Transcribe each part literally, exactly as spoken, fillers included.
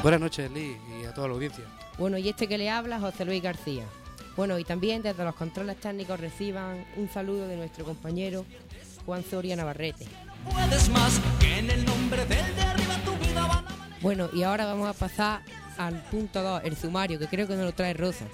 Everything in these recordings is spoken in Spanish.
Buenas noches, Liz, y a toda la audiencia. Bueno, y este que le habla, José Luis García. Bueno, y también desde los controles técnicos reciban un saludo de nuestro compañero Juan Soria Navarrete. Puedes más que en el nombre del de arriba tu vida van a... Bueno, y ahora vamos a pasar al punto dos, el sumario, que creo que nos lo trae Rosa.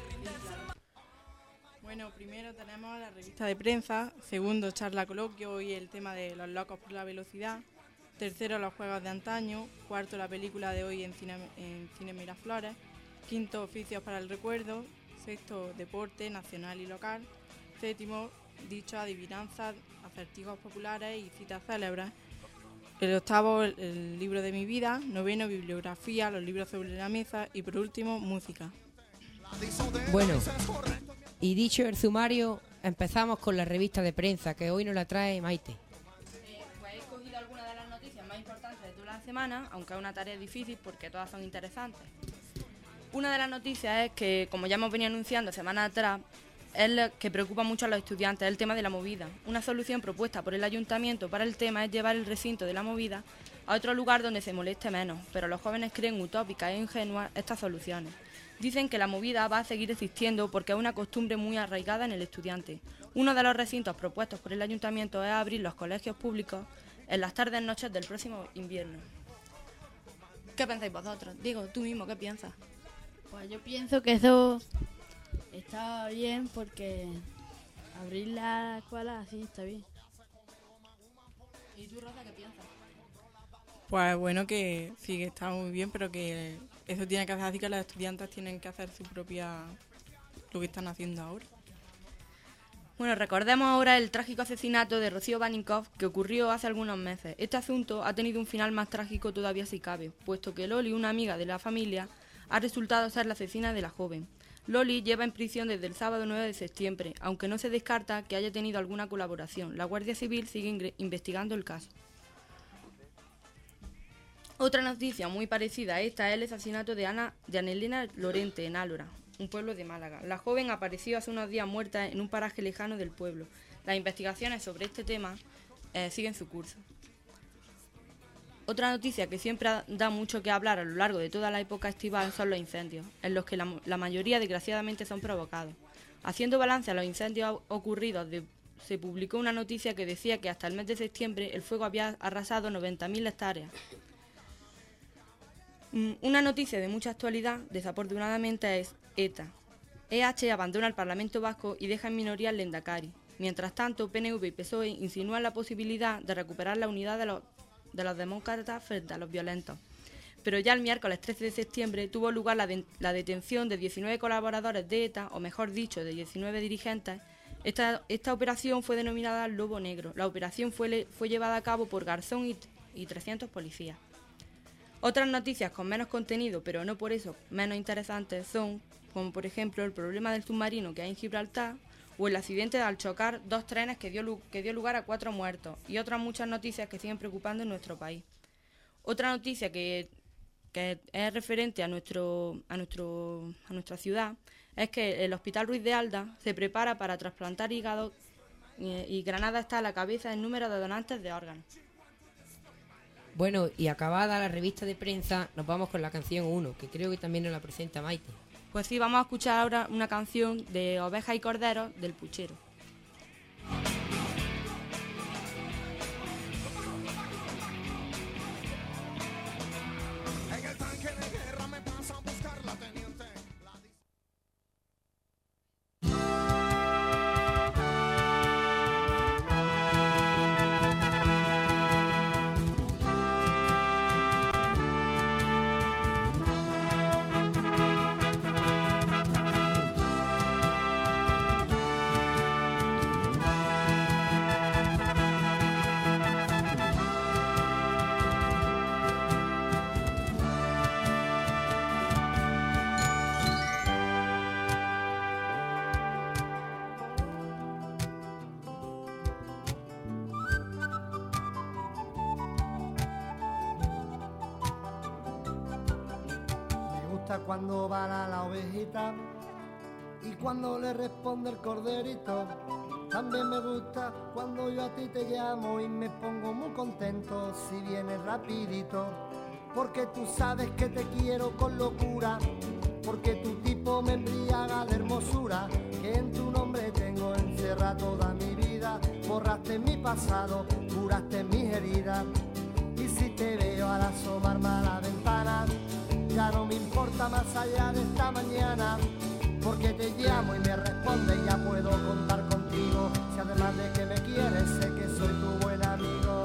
Bueno, primero tenemos la revista de prensa, segundo charla coloquio y el tema de los locos por la velocidad, tercero los juegos de antaño, cuarto la película de hoy en Cine, en Cine Miraflores, quinto oficios para el recuerdo, sexto deporte nacional y local, séptimo dicho adivinanzas, acertijos populares y citas célebres, el octavo el, el libro de mi vida, noveno bibliografía, los libros sobre la mesa y por último música. Bueno, y dicho el sumario, empezamos con la revista de prensa que hoy nos la trae Maite. Eh, pues he escogido algunas de las noticias más importantes de toda la semana, aunque es una tarea difícil porque todas son interesantes. Una de las noticias es que, como ya hemos venido anunciando semanas atrás, es lo que preocupa mucho a los estudiantes, el tema de la movida. Una solución propuesta por el ayuntamiento para el tema es llevar el recinto de la movida a otro lugar donde se moleste menos, pero los jóvenes creen utópicas e ingenuas estas soluciones. Dicen que la movida va a seguir existiendo porque es una costumbre muy arraigada en el estudiante. Uno de los recintos propuestos por el ayuntamiento es abrir los colegios públicos en las tardes y noches del próximo invierno. ¿Qué pensáis vosotros? Digo, tú mismo, ¿qué piensas? Pues yo pienso que eso está bien porque abrir la escuela así está bien. ¿Y tú, Rosa, qué piensas? Pues bueno, que sí que está muy bien, pero que eso tiene que hacer así que los estudiantes tienen que hacer su propia, lo que están haciendo ahora. Bueno, recordemos ahora el trágico asesinato de Rocío Baninkoff que ocurrió hace algunos meses. Este asunto ha tenido un final más trágico todavía si cabe, puesto que Loli, una amiga de la familia, ha resultado ser la asesina de la joven. Loli lleva en prisión desde el sábado nueve de septiembre, aunque no se descarta que haya tenido alguna colaboración. La Guardia Civil sigue investigando el caso. Otra noticia muy parecida a esta es el asesinato de Ana de Anelina Lorente en Álora, un pueblo de Málaga. La joven apareció hace unos días muerta en un paraje lejano del pueblo. Las investigaciones sobre este tema eh, siguen su curso. Otra noticia que siempre da mucho que hablar a lo largo de toda la época estival son los incendios, en los que la, la mayoría desgraciadamente son provocados. Haciendo balance a los incendios ocurridos, de, se publicó una noticia que decía que hasta el mes de septiembre el fuego había arrasado noventa mil hectáreas. Una noticia de mucha actualidad, desafortunadamente, es ETA. E H abandona el Parlamento Vasco y deja en minoría al Lehendakari. Mientras tanto, P N V y P S O E insinúan la posibilidad de recuperar la unidad de los, de los demócratas frente a los violentos. Pero ya el miércoles trece de septiembre tuvo lugar la, de, la detención de diecinueve colaboradores de ETA, o mejor dicho, de diecinueve dirigentes. Esta, esta operación fue denominada Lobo Negro. La operación fue, fue llevada a cabo por Garzón y, y trescientos policías. Otras noticias con menos contenido, pero no por eso menos interesantes, son, como por ejemplo, el problema del submarino que hay en Gibraltar o el accidente al chocar dos trenes que dio, que dio lugar a cuatro muertos y otras muchas noticias que siguen preocupando en nuestro país. Otra noticia que, que es referente a, nuestro, a, nuestro, a nuestra ciudad es que el Hospital Ruiz de Alda se prepara para trasplantar hígado y, y Granada está a la cabeza en número de donantes de órganos. Bueno, y acabada la revista de prensa, nos vamos con la canción uno, que creo que también nos la presenta Maite. Pues sí, vamos a escuchar ahora una canción de Ovejas y Corderos del Puchero. Cuando bala la ovejita y cuando le responde el corderito. También me gusta cuando yo a ti te llamo y me pongo muy contento si vienes rapidito. porque tú sabes que te quiero con locura, porque tu tipo me embriaga de hermosura, que en tu nombre tengo encerrada toda mi vida, borraste mi pasado, curaste mis heridas, y si te veo al asomarme a la ventana, ya no me importa más allá de esta mañana, porque te llamo y me respondes y ya puedo contar contigo, si además de que me quieres sé que soy tu buen amigo.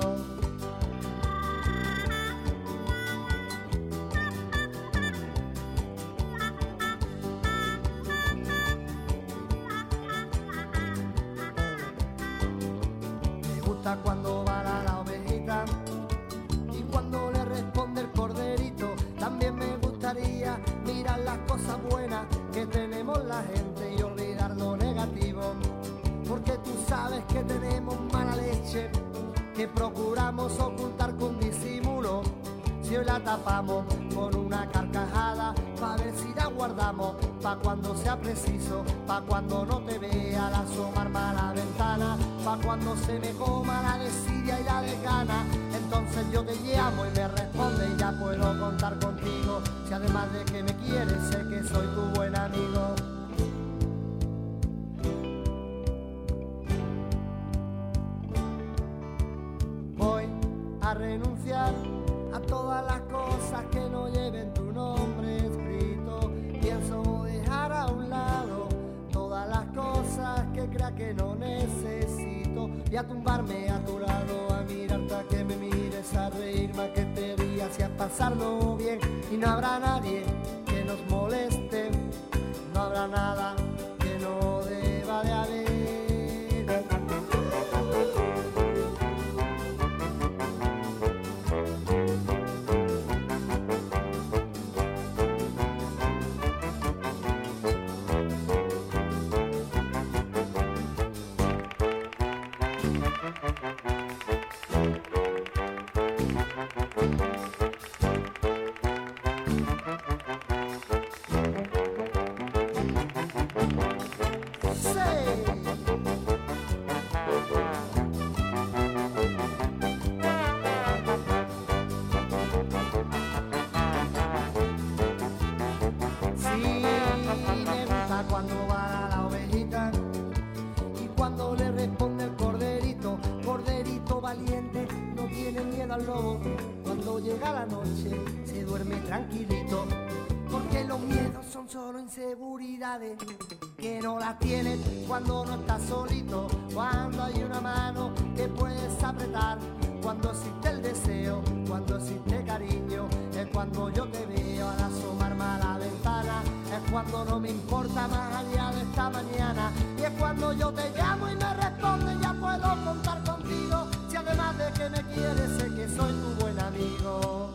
Cuando bala la ovejita y cuando le responde el corderito, también me gustaría mirar las cosas buenas que tenemos la gente y olvidar lo negativo, porque tú sabes que tenemos mala leche que procuramos ocultar con disimulo. Si hoy la tapamos con una carcajada, pa' ver si la guardamos, pa' cuando sea preciso, pa' cuando no te vea al asomarme a la ventana, pa' cuando se me coma la desidia y la desgana. Entonces yo te llamo y me responde y ya puedo contar contigo, si además de que me quieres sé que soy tu buen amigo. Voy a renunciar a todas las cosas que no lleven tu nombre escrito. Pienso dejar a un lado todas las cosas que crea que no necesito. Y a tumbarme a tu lado, a mirarte, a que me mires, a reírme, a que te rías y a pasarlo bien. Y no habrá nadie que nos moleste, no habrá nada que no deba de haber. Cuando va la ovejita y cuando le responde el corderito, corderito valiente, no tiene miedo al lobo. Cuando llega la noche se duerme tranquilito, porque los miedos son solo inseguridades que no las tienes cuando no estás solito. Cuando hay una mano que puedes apretar, cuando existe el deseo, cuando existe cariño, es cuando yo te veo al asomarme a la ventana, es cuando no me importa más allá de esta mañana, y es cuando yo te llamo y me respondes, ya puedo contar contigo, si además de que me quieres sé que soy tu buen amigo.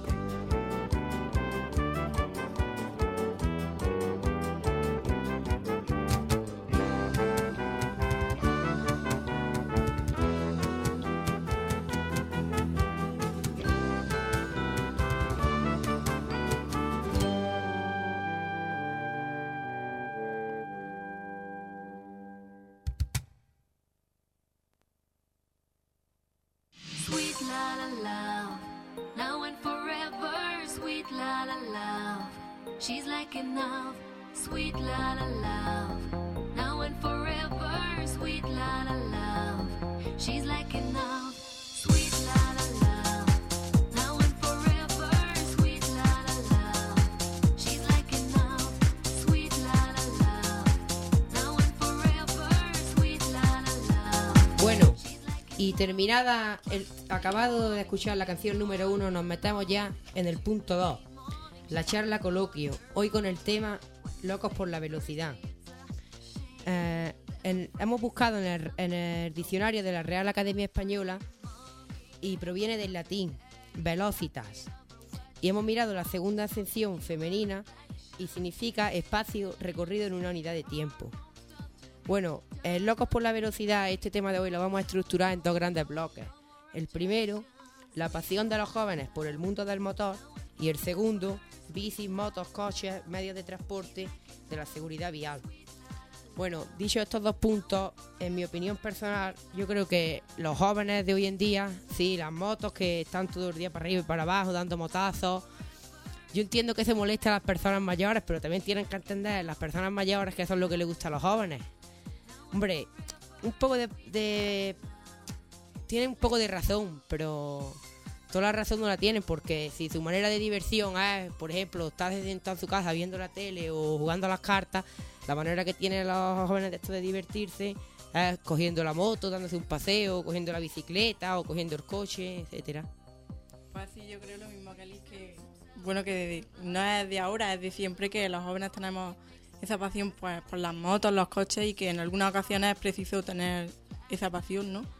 Sweet la la love, now and forever. Sweet la la love, she's like enough. Sweet la la love, now and forever. Sweet la la love, she's like enough. Sweet la la love, now and forever. Sweet la la love, she's like enough. Sweet la la love, now and forever. Sweet la la love. Bueno, y terminada, el, acabado de escuchar la canción número uno, nos metemos ya en el punto dos, la charla coloquio, hoy con el tema Locos por la velocidad. Eh, en, hemos buscado en el, en el diccionario de la Real Academia Española y proviene del latín velocitas, y hemos mirado la segunda acepción femenina y significa espacio recorrido en una unidad de tiempo. Bueno, en Locos por la velocidad, este tema de hoy lo vamos a estructurar en dos grandes bloques. El primero, la pasión de los jóvenes por el mundo del motor, y el segundo, bicis, motos, coches, medios de transporte, de la seguridad vial. Bueno, dicho estos dos puntos, en mi opinión personal, yo creo que los jóvenes de hoy en día, sí, las motos que están todo el día para arriba y para abajo dando motazos, yo entiendo que se molesta a las personas mayores, pero también tienen que entender las personas mayores que eso es lo que les gusta a los jóvenes. Hombre, un poco de... de tienen un poco de razón, pero toda la razón no la tienen, porque si su manera de diversión es, por ejemplo, estar sentado en su casa viendo la tele o jugando a las cartas, la manera que tienen los jóvenes de esto de divertirse es cogiendo la moto, dándose un paseo, cogiendo la bicicleta o cogiendo el coche, etcétera. Pues sí, yo creo lo mismo que Alice, que bueno, que de- no es de ahora, es de siempre, que los jóvenes tenemos esa pasión pues por las motos, los coches, y que en algunas ocasiones es preciso tener esa pasión, ¿no?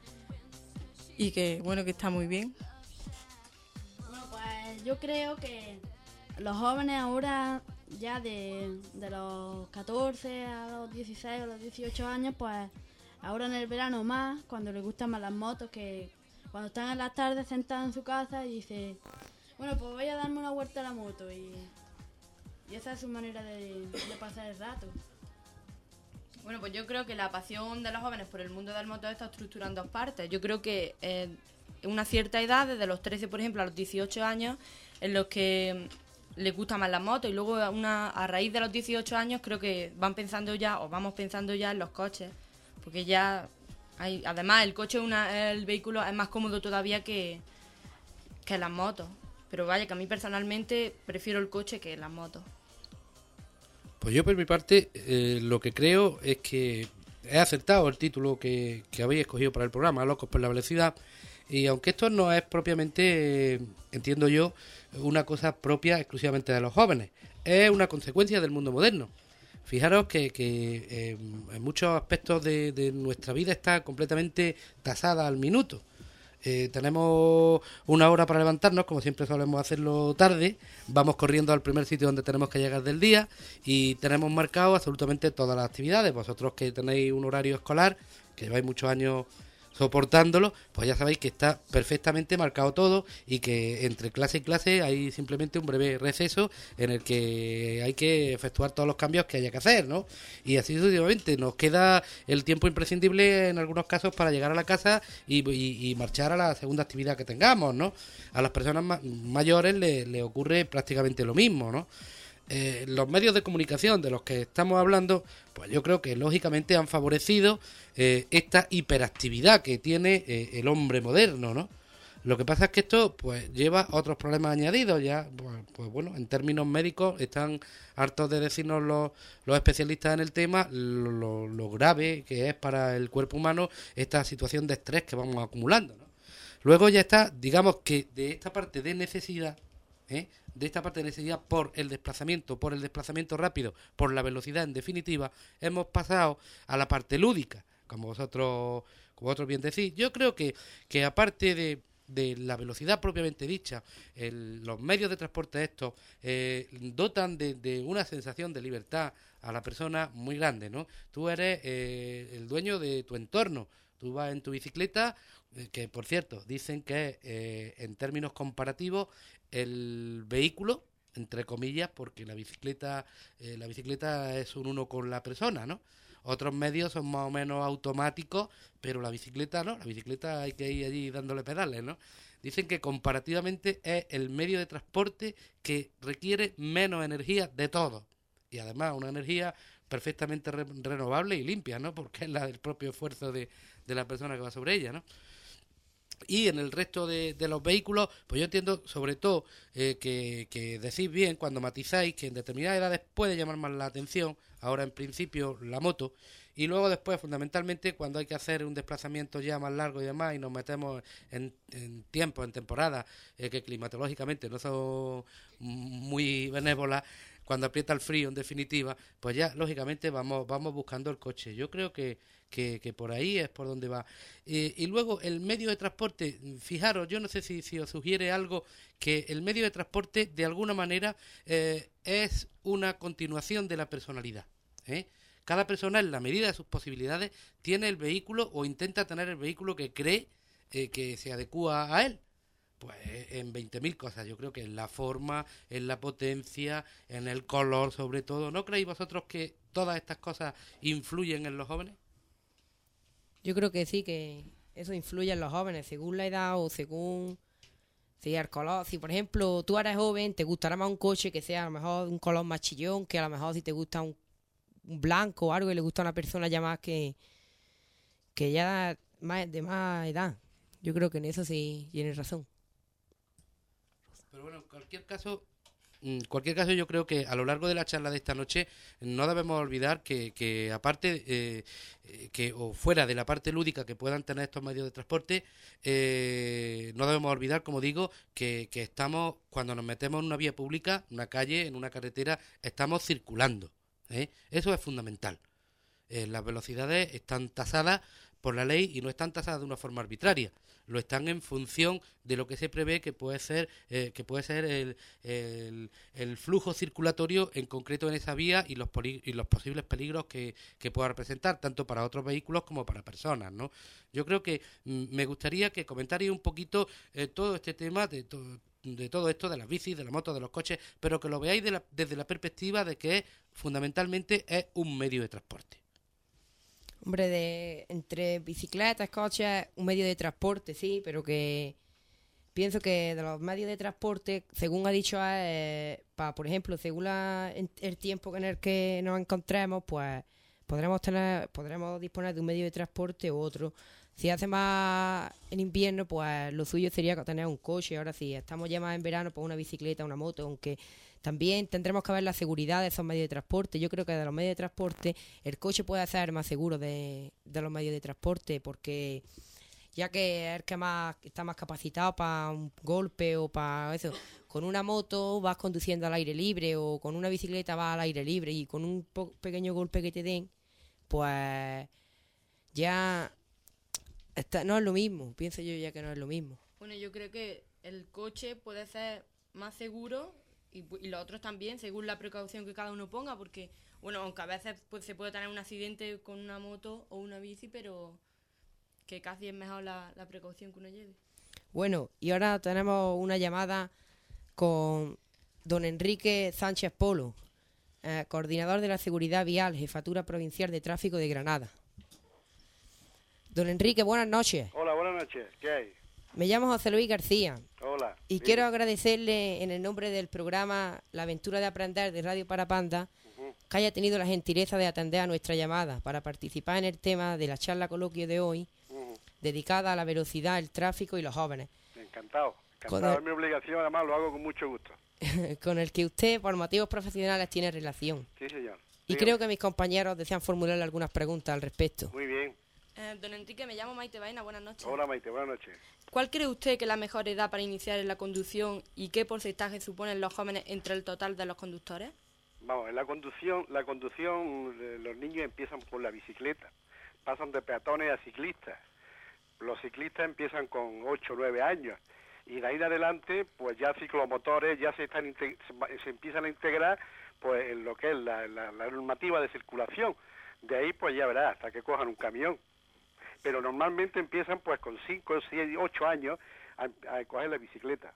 Y que bueno, que está muy bien. Bueno, pues yo creo que los jóvenes ahora, ya de, de los catorce a los dieciséis o los dieciocho años, pues ahora en el verano más, cuando les gustan más las motos, que cuando están en las tardes sentados en su casa y dice, bueno, pues voy a darme una vuelta a la moto, y, y esa es su manera de, de pasar el rato. Bueno, pues yo creo que la pasión de los jóvenes por el mundo del motor está estructurada en dos partes. Yo creo que eh, una cierta edad, desde los trece, por ejemplo, a los dieciocho años, en los que les gusta más la moto, y luego una, a raíz de los dieciocho años creo que van pensando ya, o vamos pensando ya en los coches, porque ya hay, además el coche, una, el vehículo es más cómodo todavía que, que las motos. Pero vaya, que a mí personalmente prefiero el coche que las motos. Pues yo por mi parte eh, lo que creo es que he acertado el título que, que habéis escogido para el programa, Locos por la Velocidad, y aunque esto no es propiamente, eh, entiendo yo, una cosa propia exclusivamente de los jóvenes, es una consecuencia del mundo moderno. Fijaros que, que eh, en muchos aspectos de, de nuestra vida está completamente tasada al minuto. Eh, tenemos una hora para levantarnos, como siempre solemos hacerlo tarde, vamos corriendo al primer sitio donde tenemos que llegar del día y tenemos marcado absolutamente todas las actividades. Vosotros que tenéis un horario escolar, que lleváis muchos años soportándolo, pues ya sabéis que está perfectamente marcado todo, y que entre clase y clase hay simplemente un breve receso en el que hay que efectuar todos los cambios que haya que hacer, ¿no? Y así sucesivamente nos queda el tiempo imprescindible en algunos casos para llegar a la casa y, y, y marchar a la segunda actividad que tengamos, ¿no? A las personas ma- mayores le, le ocurre prácticamente lo mismo, ¿no? Eh, los medios de comunicación de los que estamos hablando, pues yo creo que lógicamente han favorecido eh, esta hiperactividad que tiene eh, el hombre moderno, ¿no? Lo que pasa es que esto pues lleva otros problemas añadidos. Ya, pues, pues bueno, en términos médicos están hartos de decirnos los, los especialistas en el tema lo, lo, lo grave que es para el cuerpo humano esta situación de estrés que vamos acumulando, ¿no? Luego ya está, digamos que de esta parte de necesidad, ¿eh? de esta parte de necesidad por el desplazamiento, por el desplazamiento rápido, por la velocidad en definitiva, hemos pasado a la parte lúdica, como vosotros, como vosotros bien decís. Yo creo que, que aparte de, de la velocidad propiamente dicha, el, los medios de transporte estos eh, dotan de, de una sensación de libertad a la persona muy grande, ¿no? Tú eres eh, el dueño de tu entorno. Tú vas en tu bicicleta, eh, que por cierto, dicen que eh, en términos comparativos el vehículo, entre comillas, porque la bicicleta eh, la bicicleta es un uno con la persona, ¿no? Otros medios son más o menos automáticos, pero la bicicleta no, la bicicleta hay que ir allí dándole pedales, ¿no? Dicen que comparativamente es el medio de transporte que requiere menos energía de todos, y además una energía perfectamente re- renovable y limpia, ¿no? Porque es la del propio esfuerzo de, de la persona que va sobre ella, ¿no? Y en el resto de, de los vehículos, pues yo entiendo sobre todo eh, que, que decís bien cuando matizáis que en determinadas edades puede llamar más la atención, ahora en principio la moto, y luego después fundamentalmente cuando hay que hacer un desplazamiento ya más largo y demás y nos metemos en, en tiempos, en temporadas eh, que climatológicamente no son muy benévolas, cuando aprieta el frío en definitiva, pues ya lógicamente vamos vamos buscando el coche. Yo creo que, que, que por ahí es por donde va. Eh, y luego el medio de transporte, fijaros, yo no sé si, si os sugiere algo, que el medio de transporte de alguna manera eh, es una continuación de la personalidad, ¿eh? Cada persona en la medida de sus posibilidades tiene el vehículo o intenta tener el vehículo que cree eh, que se adecúa a él. Pues en veinte mil cosas. Yo creo que en la forma, en la potencia, en el color sobre todo. ¿No creéis vosotros que todas estas cosas influyen en los jóvenes? Yo creo que sí, que eso influye en los jóvenes, según la edad o según si el color. Si, por ejemplo, tú eres joven, te gustará más un coche que sea a lo mejor un color más chillón, que a lo mejor si te gusta un, un blanco o algo y le gusta a una persona ya más que, que ya más, de más edad. Yo creo que en eso sí tienes razón. Pero bueno, en cualquier caso, en cualquier caso yo creo que a lo largo de la charla de esta noche no debemos olvidar que, que aparte eh, que o fuera de la parte lúdica que puedan tener estos medios de transporte, eh, no debemos olvidar, como digo, que, que estamos, cuando nos metemos en una vía pública, una calle, en una carretera, estamos circulando, ¿eh? Eso es fundamental. Eh, las velocidades están tasadas por la ley y no están tasadas de una forma arbitraria. Lo están en función de lo que se prevé que puede ser eh, que puede ser el, el, el flujo circulatorio en concreto en esa vía y los poli- y los posibles peligros que, que pueda representar tanto para otros vehículos como para personas, ¿no? Yo creo que mm, me gustaría que comentarais un poquito eh, todo este tema de todo de todo esto, de las bicis, de las motos, de los coches, pero que lo veáis de la, desde la perspectiva de que es, fundamentalmente es un medio de transporte. Hombre, de entre bicicletas, coches, un medio de transporte, sí, pero que pienso que de los medios de transporte, según ha dicho, eh, pa, por ejemplo, según la, el tiempo en el que nos encontremos, pues podremos tener, podremos disponer de un medio de transporte u otro. Si hace más en invierno, pues lo suyo sería tener un coche. Ahora si estamos ya más en verano, pues una bicicleta, una moto, aunque también tendremos que ver la seguridad de esos medios de transporte. Yo creo que de los medios de transporte el coche puede ser más seguro de, de los medios de transporte, porque ya que es el que más está más capacitado para un golpe o para eso. Con una moto vas conduciendo al aire libre o con una bicicleta vas al aire libre y con un po- pequeño golpe que te den, pues ya está, no es lo mismo. Pienso yo ya que no es lo mismo. Bueno, yo creo que el coche puede ser más seguro y, y los otros también, según la precaución que cada uno ponga, porque, bueno, aunque a veces pues, se puede tener un accidente con una moto o una bici, pero que casi es mejor la, la precaución que uno lleve. Bueno, y ahora tenemos una llamada con don Enrique Sánchez Polo, eh, coordinador de la Seguridad Vial, Jefatura Provincial de Tráfico de Granada. Don Enrique, buenas noches. Hola, buenas noches. ¿Qué hay? Me llamo José Luis García. Hola. Y sí. quiero agradecerle en el nombre del programa La Aventura de Aprender de Radio Parapanda Uh-huh. que haya tenido la gentileza de atender a nuestra llamada para participar en el tema de la charla coloquio de hoy, Uh-huh. dedicada a la velocidad, el tráfico y los jóvenes. Encantado. Con Encantado. el- Es mi obligación, además lo hago con mucho gusto. con el que usted, por motivos profesionales, tiene relación. Sí, señor. Y Dígame. creo que mis compañeros desean formularle algunas preguntas al respecto. Muy bien. Eh, don Enrique, me llamo Maite Baena, buenas noches. Hola, Maite, buenas noches. ¿Cuál cree usted que es la mejor edad para iniciar en la conducción y qué porcentaje suponen los jóvenes entre el total de los conductores? Vamos, en la conducción, la conducción, eh, los niños empiezan por la bicicleta, pasan de peatones a ciclistas. Los ciclistas empiezan con ocho o nueve años y de ahí en adelante, pues ya ciclomotores ya se están inte- se, se empiezan a integrar pues en lo que es la, la, la normativa de circulación. De ahí pues ya verás, hasta que cojan un camión. Pero normalmente empiezan pues con cinco, seis, ocho años a, a coger la bicicleta.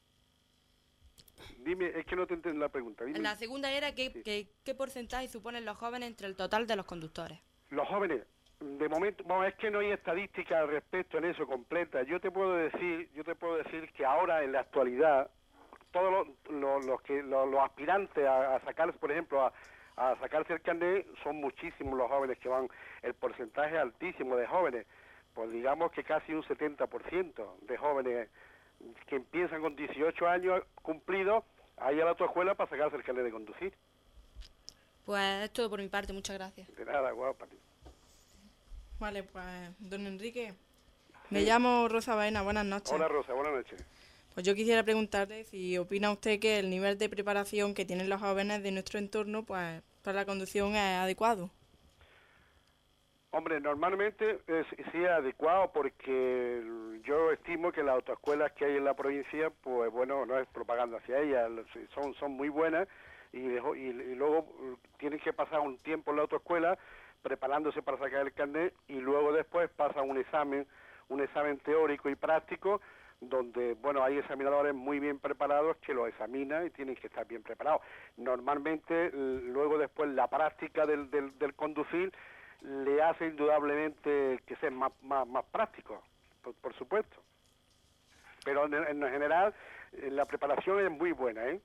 Dime, es que no te entiendo la pregunta. Dime. La segunda era que, Sí. que- qué porcentaje suponen los jóvenes entre el total de los conductores. Los jóvenes, de momento, bueno, es que no hay estadística al respecto en eso completa. Yo te puedo decir, yo te puedo decir que ahora en la actualidad todos los, los, los que los, los aspirantes a, a sacar, por ejemplo, a, a sacarse el carnet son muchísimos los jóvenes que van, el porcentaje altísimo de jóvenes, pues digamos que casi un setenta por ciento de jóvenes que empiezan con dieciocho años cumplidos a ir a la autoescuela para sacarse el carnet de conducir. Pues es todo por mi parte, muchas gracias. De nada, guapa. Vale, pues, don Enrique, me llamo Rosa Baena, buenas noches. Hola Rosa, buenas noches. Pues yo quisiera preguntarle si opina usted que el nivel de preparación que tienen los jóvenes de nuestro entorno, pues, para la conducción es adecuado. Hombre, normalmente es, sí es adecuado porque yo estimo que las autoescuelas que hay en la provincia, pues bueno, no es propaganda hacia ellas, son, son muy buenas y, dejo- y, y luego tienen que pasar un tiempo en la autoescuela preparándose para sacar el carnet y luego después pasan un examen, un examen teórico y práctico donde, bueno, hay examinadores muy bien preparados que lo examinan y tienen que estar bien preparados. Normalmente, luego después, la práctica del, del, del conducir le hace indudablemente que sea más, más, más práctico, por, por supuesto. Pero en, en general, la preparación es muy buena, ¿eh?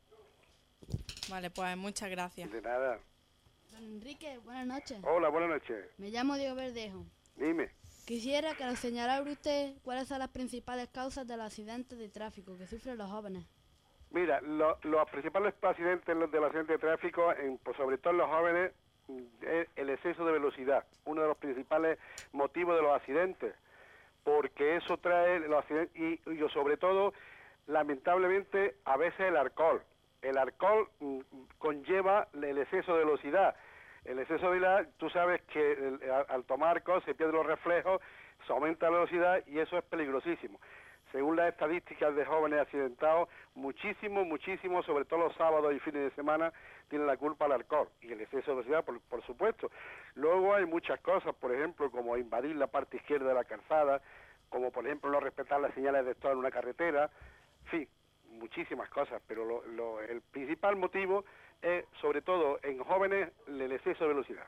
Vale, pues muchas gracias. De nada. Don Enrique, buenas noches. Hola, buenas noches. Me llamo Diego Verdejo. Dime. Quisiera que nos señalara usted cuáles son las principales causas de los accidentes de tráfico que sufren los jóvenes. Mira, lo, los principales accidentes de los accidentes de tráfico, en, pues sobre todo en los jóvenes, es el exceso de velocidad, uno de los principales motivos de los accidentes, porque eso trae los accidentes y, y sobre todo, lamentablemente, a veces el alcohol. El alcohol mm, conlleva el exceso de velocidad. El exceso de velocidad, tú sabes que el, al tomar alcohol se pierden los reflejos, se aumenta la velocidad y eso es peligrosísimo. Según las estadísticas de jóvenes accidentados, muchísimo, muchísimo, sobre todo los sábados y fines de semana, tiene la culpa el alcohol y el exceso de velocidad, por, por supuesto. Luego hay muchas cosas, por ejemplo, como invadir la parte izquierda de la calzada, como por ejemplo no respetar las señales de stop en una carretera, en fin, muchísimas cosas, pero lo, lo, el principal motivo es, sobre todo en jóvenes, el exceso de velocidad.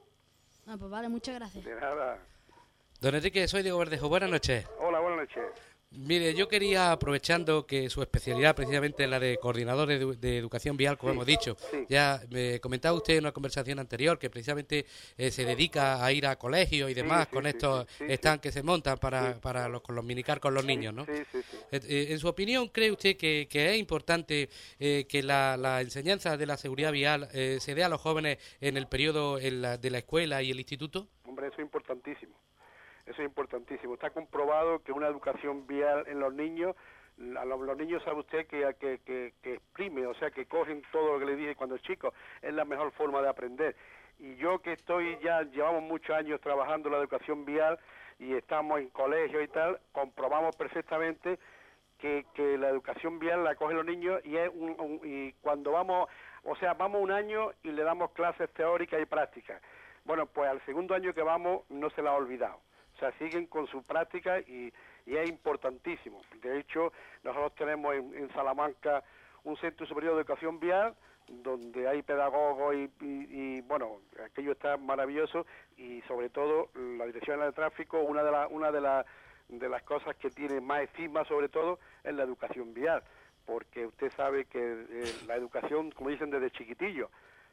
Ah, pues vale, muchas gracias. De nada. Don Enrique, soy Diego Verdejo. Buenas noches. Hola, buenas noches. Mire, yo quería, aprovechando que su especialidad precisamente es la de coordinador de, edu de educación vial, como sí, hemos dicho, sí. Ya me comentaba usted en una conversación anterior que precisamente eh, se dedica a ir a colegios y demás sí, sí, con estos sí, sí, stands sí. que se montan para, sí. para los, con los minicar con los sí, niños, ¿no? Sí, sí, sí. Eh, en su opinión, ¿cree usted que, que es importante eh, que la, la enseñanza de la seguridad vial eh, se dé a los jóvenes en el periodo en la, de la escuela y el instituto? Hombre, eso es importantísimo. Eso es importantísimo. Está comprobado que una educación vial en los niños, a los, los niños sabe usted que, que, que, que exprime, o sea, que cogen todo lo que le dije cuando es chico. Es la mejor forma de aprender. Y yo que estoy ya, llevamos muchos años trabajando en la educación vial y estamos en colegios y tal, comprobamos perfectamente que, que la educación vial la cogen los niños y, es un, un, y cuando vamos, o sea, vamos un año y le damos clases teóricas y prácticas. Bueno, pues al segundo año que vamos no se la ha olvidado. O sea, siguen con su práctica y, y es importantísimo. De hecho, nosotros tenemos en, en Salamanca un centro superior de educación vial donde hay pedagogos y, y, y, bueno, aquello está maravilloso y sobre todo la Dirección General de Tráfico, una de, la, una de, la, de las cosas que tiene más estigma sobre todo es la educación vial, porque usted sabe que eh, la educación, como dicen, desde chiquitillo,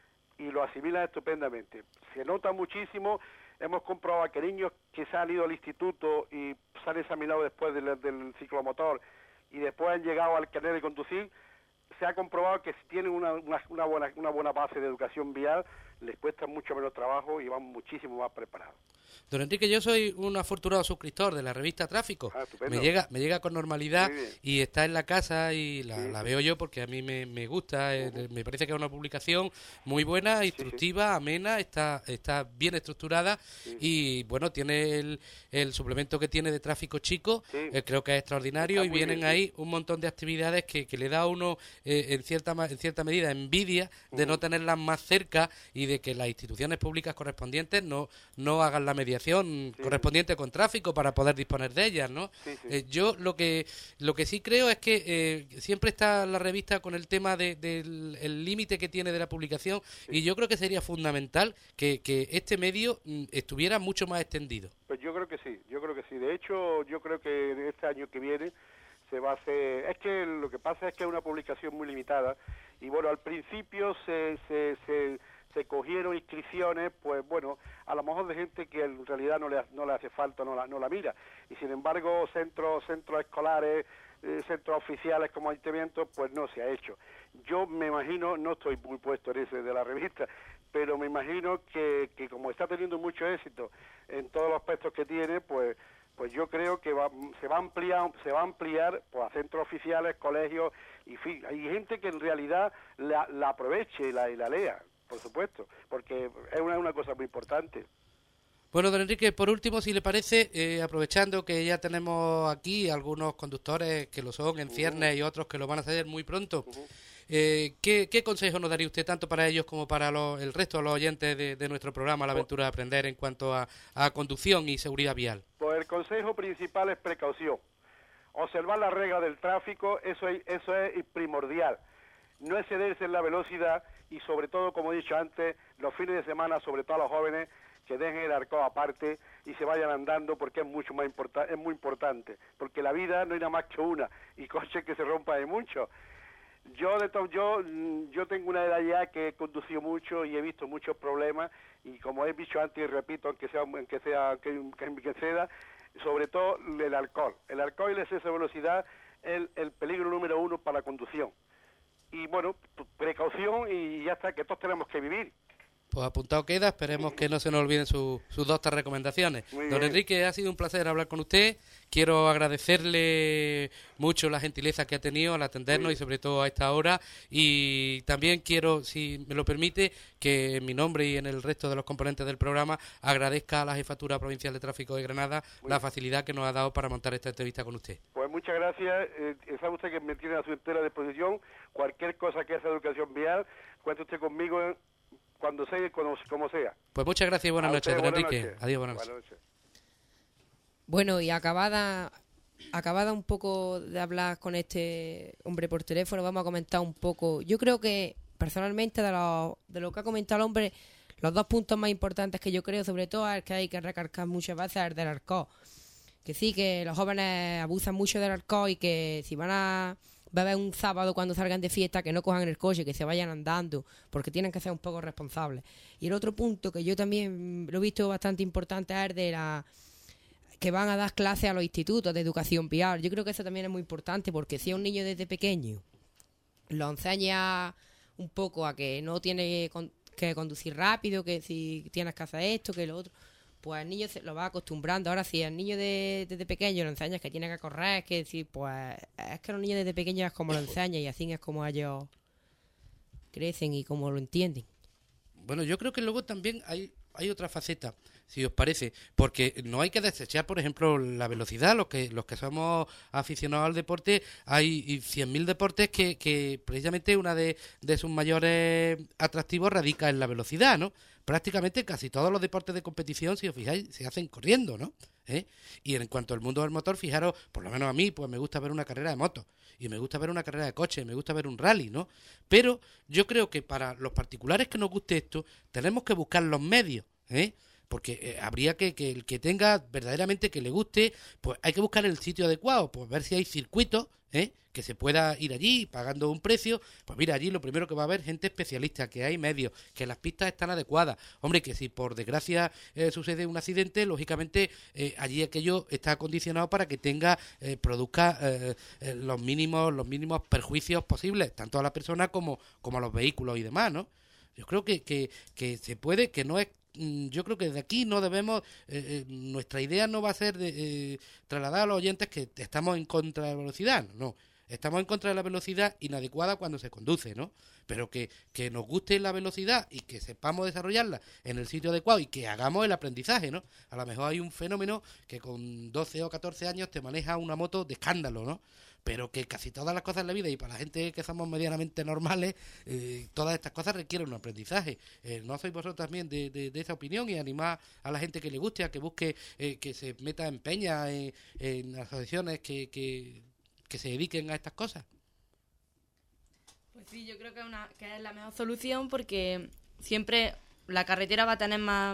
y lo asimila estupendamente. Se nota muchísimo. Hemos comprobado que niños que se han ido al instituto y se han examinado después del, del ciclomotor y después han llegado al carnet de conducir, se ha comprobado que si tienen una, una, una, buena, una buena base de educación vial, les cuesta mucho menos trabajo y van muchísimo más preparados. Don Enrique, yo soy un afortunado suscriptor de la revista Tráfico. Ah, me llega me llega con normalidad y está en la casa y la, sí. la veo yo porque a mí me, me gusta. Uh-huh. eh, me parece que es una publicación muy buena, instructiva, sí, sí. amena, está está bien estructurada sí. y bueno, tiene el, el suplemento que tiene de Tráfico Chico, sí. eh, creo que es extraordinario está y vienen bien, ahí sí. un montón de actividades que, que le da a uno eh, en cierta en cierta medida envidia de uh-huh. no tenerlas más cerca y de que las instituciones públicas correspondientes no, no hagan la mediación sí. correspondiente con Tráfico para poder disponer de ellas, ¿no? Sí, sí. Eh, yo lo que lo que sí creo es que eh, siempre está la revista con el tema de, del el límite que tiene de la publicación sí. y yo creo que sería fundamental que, que este medio mm, estuviera mucho más extendido. Pues yo creo que sí, yo creo que sí. De hecho, yo creo que este año que viene se va a hacer... Es que lo que pasa es que es una publicación muy limitada y bueno, al principio se... se, se se cogieron inscripciones, pues bueno, a lo mejor de gente que en realidad no le, no le hace falta, no la, no la mira. Y sin embargo, centros centros escolares, eh, centros oficiales como ayuntamientos, pues no se ha hecho. Yo me imagino, no estoy muy puesto en ese de la revista, pero me imagino que, que como está teniendo mucho éxito en todos los aspectos que tiene, pues pues yo creo que va, se va a ampliar, se va a ampliar pues, a centros oficiales, colegios, y fin, hay gente que en realidad la, la aproveche y la, y la lea. Por supuesto, porque es una, una cosa muy importante. Bueno, don Enrique, por último, si le parece, eh, aprovechando que ya tenemos aquí algunos conductores que lo son en ciernes uh-huh. y otros que lo van a hacer muy pronto, uh-huh. eh, ¿qué, ¿qué consejo nos daría usted tanto para ellos como para los, el resto de los oyentes de, de nuestro programa La Aventura de Aprender en cuanto a, a conducción y seguridad vial? Pues el consejo principal es precaución. observar las reglas del tráfico, eso es, eso es primordial. No excederse en la velocidad y sobre todo, como he dicho antes, los fines de semana, sobre todo a los jóvenes, que dejen el arco aparte y se vayan andando porque es mucho más importante, es muy importante, porque la vida no hay nada más que una y coches que se rompan hay muchos. Yo de to yo yo tengo una edad ya que he conducido mucho y he visto muchos problemas y como he dicho antes y repito, aunque sea aunque sea que, que, que sea, sobre todo el alcohol. El alcohol y el exceso de velocidad es el, el peligro número uno para la conducción. Y bueno, precaución y ya está, que todos tenemos que vivir. Pues apuntado queda, esperemos que no se nos olviden su, sus dos tres recomendaciones. Muy Don bien. Enrique, ha sido un placer hablar con usted. Quiero agradecerle mucho la gentileza que ha tenido al atendernos Sí. y sobre todo a esta hora. Y también quiero, si me lo permite, que en mi nombre y en el resto de los componentes del programa agradezca a la Jefatura Provincial de Tráfico de Granada Muy la bien. facilidad que nos ha dado para montar esta entrevista con usted. Pues muchas gracias, eh, sabe usted que me tiene a su entera disposición, cualquier cosa que sea educación vial, cuente usted conmigo eh, cuando sea, cuando, como sea. Pues muchas gracias y buenas A noches, usted, don buenas Enrique. noches. Adiós, buenas noches. Buenas noches. Bueno, y acabada, acabada un poco de hablar con este hombre por teléfono, vamos a comentar un poco. Yo creo que, personalmente, de lo, de lo que ha comentado el hombre, los dos puntos más importantes que yo creo, sobre todo, es que hay que recalcar muchas veces, es el del alcohol. Que sí, que los jóvenes abusan mucho del alcohol y que si van a beber un sábado cuando salgan de fiesta, que no cojan el coche, que se vayan andando, porque tienen que ser un poco responsables. Y el otro punto que yo también lo he visto bastante importante es el de la que van a dar clases a los institutos de educación vial. Yo creo que eso también es muy importante, porque si a un niño desde pequeño lo enseña un poco a que no tiene con- que conducir rápido, que si tienes que hacer esto, que lo otro, pues el niño se lo va acostumbrando. Ahora, si el niño de- desde pequeño lo enseñas que tiene que correr, que si, pues es que los niños desde pequeños es como lo enseñan y así es como ellos crecen y como lo entienden. Bueno, yo creo que luego también hay, hay otra faceta, si os parece, porque no hay que desechar, por ejemplo, la velocidad. Los que los que somos aficionados al deporte, hay cien mil deportes que, que precisamente una de, de sus mayores atractivos radica en la velocidad, ¿no? Prácticamente casi todos los deportes de competición, si os fijáis, se hacen corriendo, ¿no? ¿Eh? Y en cuanto al mundo del motor, fijaros, por lo menos a mí, pues me gusta ver una carrera de motos, y me gusta ver una carrera de coche, me gusta ver un rally, ¿no? Pero yo creo que para los particulares que nos guste esto, tenemos que buscar los medios, ¿eh? Porque eh, habría que, que el que tenga verdaderamente que le guste, pues hay que buscar el sitio adecuado, pues ver si hay circuitos, ¿eh? Que se pueda ir allí pagando un precio. Pues mira, allí lo primero que va a haber gente especialista, que hay medios, que las pistas están adecuadas. Hombre, que si por desgracia eh, sucede un accidente, lógicamente eh, allí aquello está acondicionado para que tenga, eh, produzca eh, eh, los mínimos, los mínimos perjuicios posibles, tanto a la persona como, como a los vehículos y demás, ¿no? Yo creo que, que, que se puede, que no es yo creo que desde aquí no debemos, eh, eh, nuestra idea no va a ser de, eh, trasladar a los oyentes que estamos en contra de la velocidad, no, estamos en contra de la velocidad inadecuada cuando se conduce, ¿no? Pero que, que nos guste la velocidad y que sepamos desarrollarla en el sitio adecuado y que hagamos el aprendizaje, ¿no? A lo mejor hay un fenómeno que con doce o catorce años te maneja una moto de escándalo, ¿no? Pero que casi todas las cosas en la vida, y para la gente que somos medianamente normales, eh, todas estas cosas requieren un aprendizaje. Eh, ¿No sois vosotros también de, de, de esa opinión y animar a la gente que le guste, a que busque, eh, que se meta en peña en, en asociaciones que, que, que se dediquen a estas cosas? Pues sí, yo creo que, una, que es la mejor solución, porque siempre la carretera va a tener más...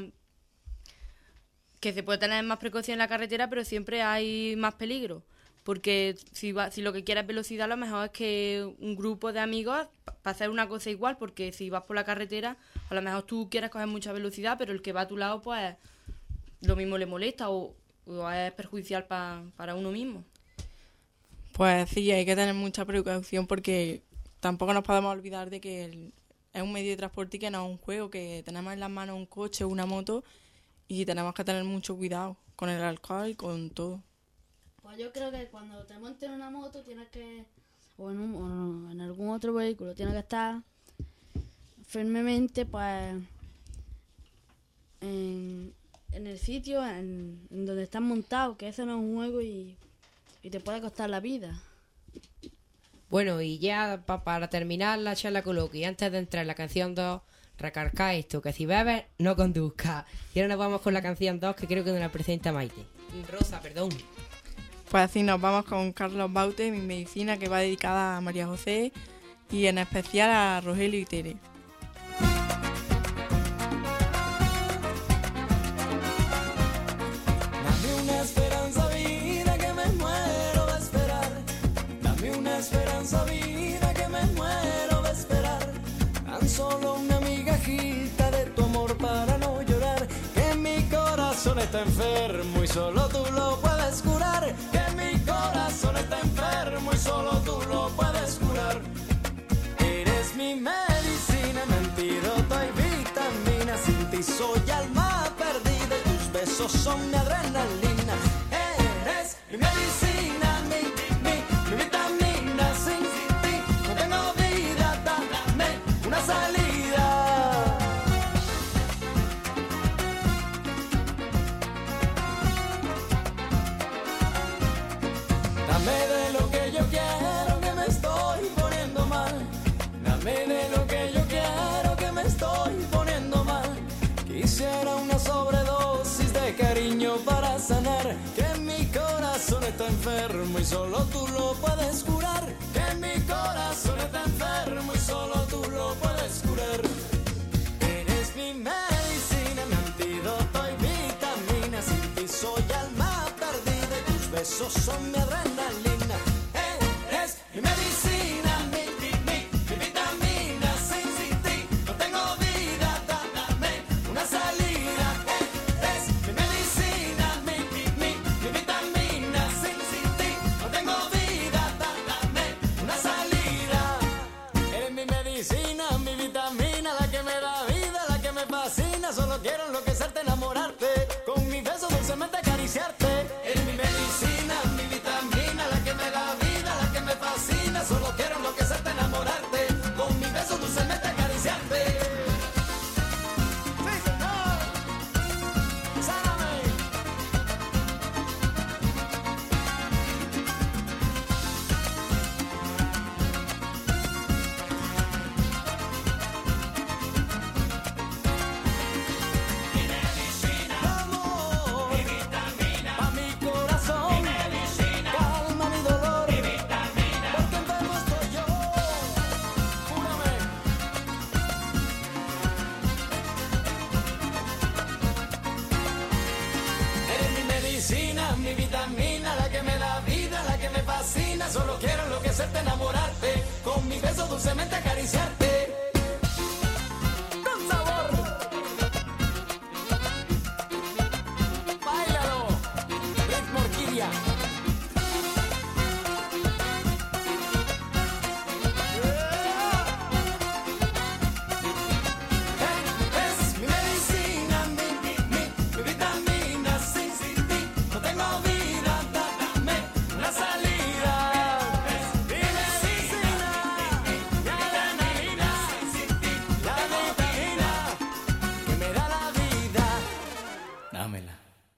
que se puede tener más precaución en la carretera, pero siempre hay más peligro. Porque si va, si lo que quieres es velocidad, lo mejor es que un grupo de amigos para hacer una cosa igual, porque si vas por la carretera, a lo mejor tú quieres coger mucha velocidad, pero el que va a tu lado, pues lo mismo le molesta o, o es perjudicial pa, para uno mismo. Pues sí, hay que tener mucha precaución porque tampoco nos podemos olvidar de que el- es un medio de transporte y que no es un juego, que tenemos en las manos un coche o una moto y tenemos que tener mucho cuidado con el alcohol y con todo. Pues yo creo que cuando te montes en una moto tienes que, o en, un, o en algún otro vehículo, tienes que estar firmemente pues en, en el sitio en, en donde estás montado, que eso no es un juego y, y te puede costar la vida. Bueno, y ya pa- para terminar la charla coloquia, y antes de entrar en la canción dos, recargar esto, que si bebes, no conduzcas. Y ahora nos vamos con la canción dos, que creo que nos la presenta Maite. Rosa, perdón. Pues así nos vamos con Carlos Baute, Mi Medicina, que va dedicada a María José y en especial a Rogelio y Tere. Dame una esperanza, vida, que me muero de esperar. Dame una esperanza, vida, que me muero de esperar. Tan solo una migajita de tu amor para no llorar. Que mi corazón está enfermo y solo tú lo puedes curar. Que mi corazón está enfermo y solo tú lo puedes curar. Eres mi medicina, mi antídoto y vitamina. Sin ti soy alma perdida y tus besos son mi adrenalina. Eres mi medicina, mi, mi, mi vitamina. Sin ti no tengo vida, dame una salida. Dame de lo que yo quiero, que me estoy poniendo mal. Dame de lo que yo quiero, que me estoy poniendo mal. Quisiera una sobredosis de cariño para sanar. Que mi corazón está enfermo y solo tú lo puedes curar. Que mi corazón está enfermo y solo tú lo puedes curar. Eres mi medicina, mi antídoto y vitamina. Sin ti soy alma perdida y tus besos son mi adrenalina. Eres mi medicina, mi, mi, mi, mi vitamina. Sin ti no tengo vida, dame una salida. Eres mi medicina, mi, mi, mi, mi vitamina. Sin ti no tengo vida, dame una salida. Eres mi medicina, mi vitamina, la que me da vida, la que me fascina. Solo quiero enloquecerte, enamorarte, con mi beso dulcemente acariciarte. Eres mi medicina, mi vitamina, la que me da vida, la que me fascina. Solo quiero enloquecerte, enamorarte, con mi beso dulcemente acariciarte. ¡Sí, señor! ¡Sáname! Amor, mi vitamina, pa' mi corazón, mi medicina, calma mi dolor, mi vitamina, porque enfermo estoy yo. Júrame. Eres mi medicina, mi vitamina, la que me da vida, la que me fascina. Solo quiero enloquecerte, enamorarte, con mi beso dulcemente acariciarte. Con sabor. Báilalo, ritmo orquídea. Es mi medicina, mi, mi, mi, mi vitamina. Sin, sin ti no tengo vida, dame una salida. Es mi medicina, mi adrenalina. Sin ti la vitamina que me da la vida. Dámela.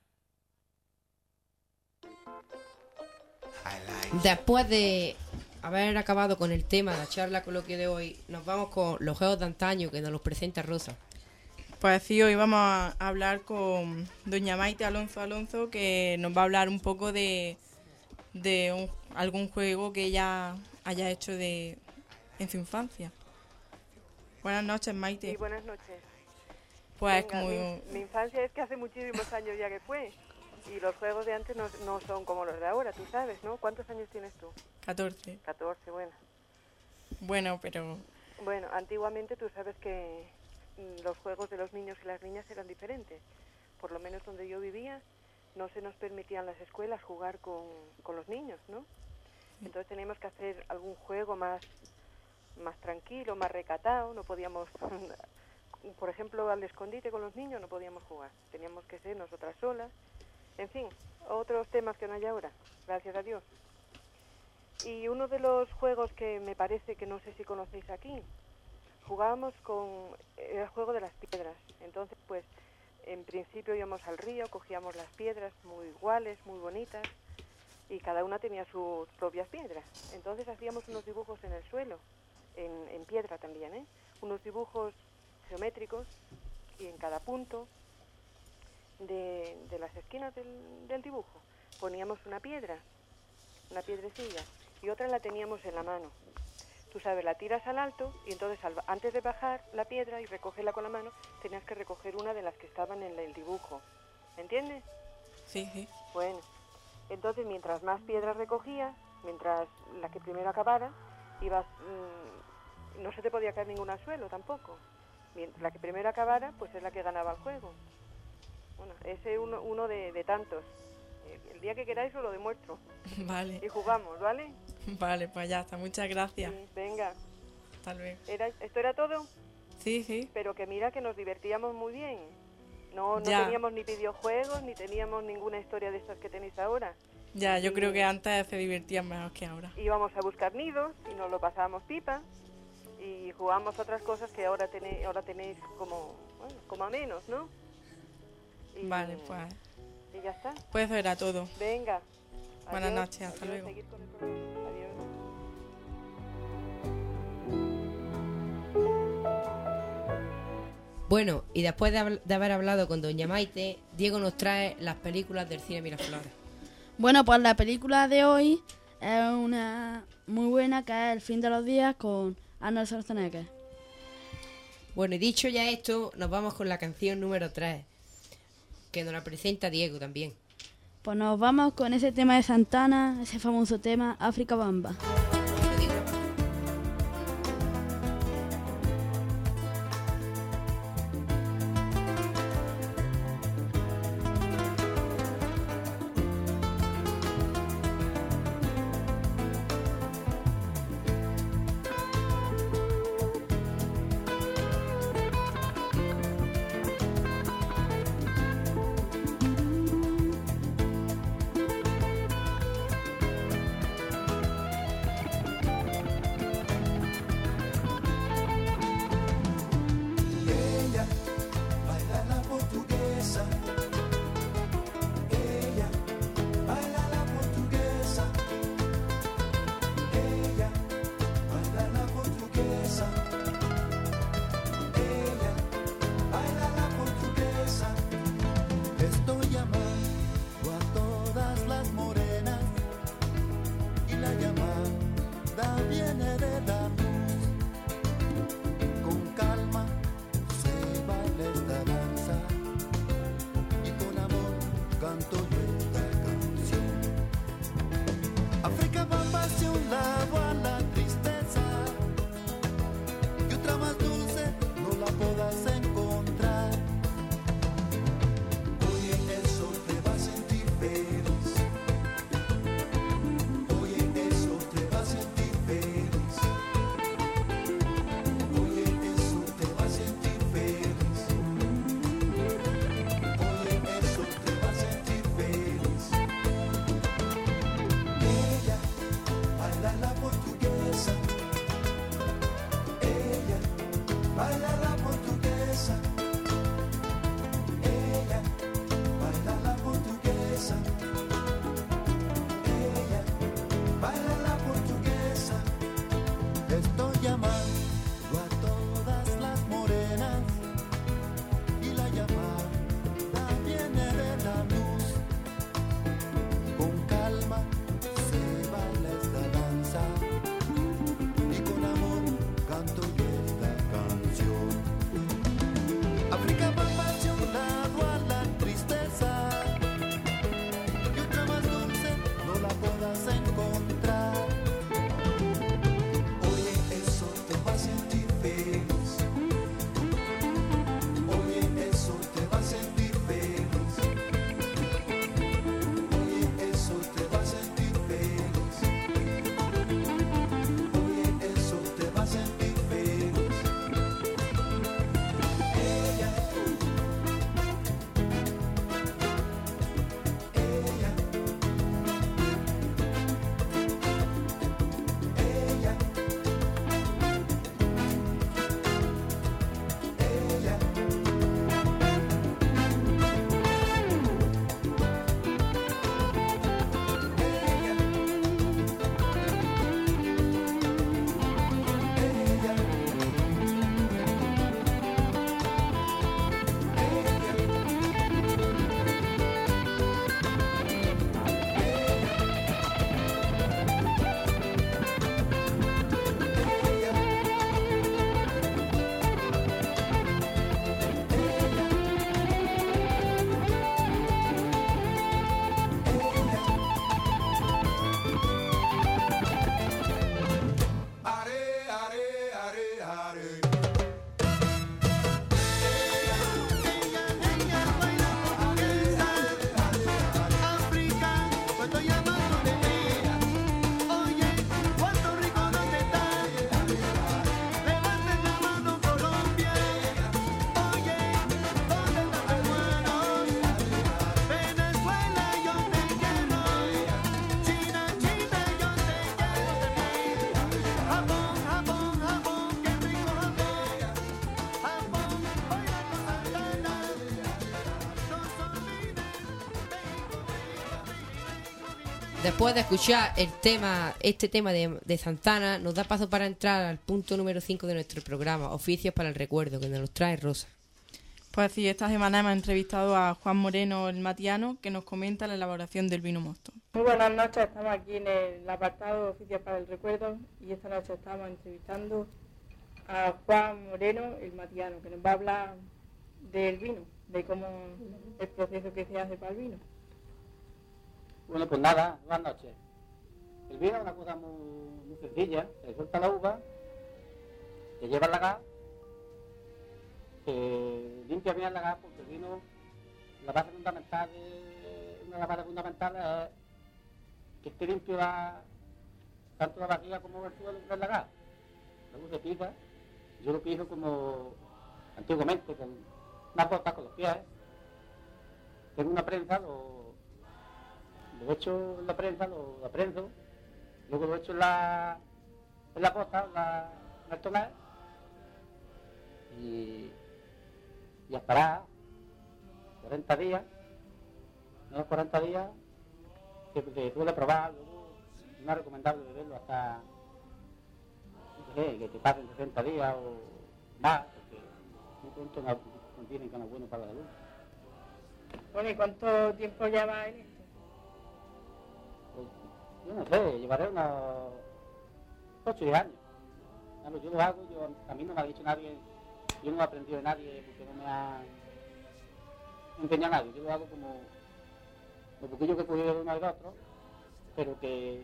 Después de haber acabado con el tema de la charla coloquio de hoy, nos vamos con los juegos de antaño que nos los presenta Rosa. Pues sí, hoy vamos a hablar con doña Maite Alonso Alonso, que nos va a hablar un poco de, de un- algún juego que ella haya hecho de en su infancia. Buenas noches, Maite. Sí, buenas noches. Pues Venga, como... mi, mi infancia es que hace muchísimos años ya que fue. Y los juegos de antes no, no son como los de ahora, tú sabes, ¿no? ¿Cuántos años tienes tú? catorce. catorce, bueno. Bueno, pero... Bueno, antiguamente tú sabes que mm, los juegos de los niños y las niñas eran diferentes. Por lo menos donde yo vivía, no se nos permitían las escuelas jugar con, con los niños, ¿no? Entonces teníamos que hacer algún juego más, más tranquilo, más recatado. No podíamos, por ejemplo, al escondite con los niños no podíamos jugar. Teníamos que ser nosotras solas. En fin, otros temas que no hay ahora, gracias a Dios. Y uno de los juegos que me parece que no sé si conocéis aquí, jugábamos con era el juego de las piedras. Entonces, pues, en principio íbamos al río, cogíamos las piedras muy iguales, muy bonitas, y cada una tenía sus propias piedras. Entonces hacíamos unos dibujos en el suelo, en, en piedra también, ¿eh? Unos dibujos geométricos, y en cada punto de, de las esquinas del, del dibujo poníamos una piedra, una piedrecilla, y otra la teníamos en la mano. Tú sabes, la tiras al alto y entonces al, antes de bajar la piedra y recogerla con la mano, tenías que recoger una de las que estaban en el dibujo. ¿Entiendes? Sí, sí. Bueno, entonces mientras más piedras recogías, mientras la que primero acabara, ibas, mmm, no se te podía caer ninguna al suelo tampoco. Mientras la que primero acabara, pues es la que ganaba el juego. Bueno, ese es uno, uno de, de tantos. El día que queráis os lo demuestro. Vale. Y jugamos, ¿vale? Vale, pues ya está. Muchas gracias. Sí, venga. Hasta luego. ¿Era, ¿Esto era todo? Sí, sí. Pero que mira que nos divertíamos muy bien. No, no Ya. teníamos ni videojuegos, ni teníamos ninguna historia de estas que tenéis ahora. Ya, yo Y creo que antes se divertían mejor que ahora. íbamos a buscar nidos y nos lo pasábamos pipa. Y jugamos otras cosas que ahora tenéis, ahora tenéis como, bueno, como a menos, ¿no? Y, Vale, pues, y ya está. pues eso era todo. Venga. Buenas Adiós, noches, hasta adiós, luego. seguid con el programa. Adiós. Bueno, y después de, habl- de haber hablado con Doña Maite, Diego nos trae las películas del cine Miraflores. Bueno, pues la película de hoy es una muy buena, que es El fin de los días con Arnold Schwarzenegger. Bueno, y dicho ya esto, nos vamos con la canción número tres, que nos la presenta Diego también. Pues nos vamos con ese tema de Santana, ese famoso tema África Bamba. Después de escuchar el tema, este tema de, de Santana, nos da paso para entrar al punto número cinco de nuestro programa, Oficios para el Recuerdo, que nos los trae Rosa. Pues sí, esta semana hemos entrevistado a Juan Moreno, el matiano, que nos comenta la elaboración del vino mosto. Muy buenas noches, estamos aquí en el apartado Oficios para el Recuerdo y esta noche estamos entrevistando a Juan Moreno, el matiano, que nos va a hablar del vino, de cómo el proceso que se hace para el vino. Bueno, pues nada, buenas noches. El vino es una cosa muy, muy sencilla. Se suelta la uva, se lleva el lagar, se limpia bien el lagar, porque el vino, la base fundamental, de, una de las bases fundamentales es que esté limpio la, tanto la barriga como el suelo del lagar. Luego se pisa, yo lo piso como antiguamente, con una bota con los pies. Tengo una prensa, lo Lo echo en la prensa, lo, lo prenso, luego lo echo en la, en la posta, en, la, en el tonel, y, y a esperar cuarenta días, unos cuarenta días, se, se suele probar, luego no es recomendable beberlo hasta, no sé, que te pasen sesenta días o más, porque muy pronto no contienen que no es bueno para la salud. Bueno, ¿y cuánto tiempo lleva en esto? Yo no sé, llevaré unos ocho o diez años. Claro, yo lo hago, yo, a mí no me ha dicho nadie, yo no he aprendido de nadie porque no me ha enseñado a nadie. Yo lo hago como lo poquillo que he podido de uno y de otro, pero que,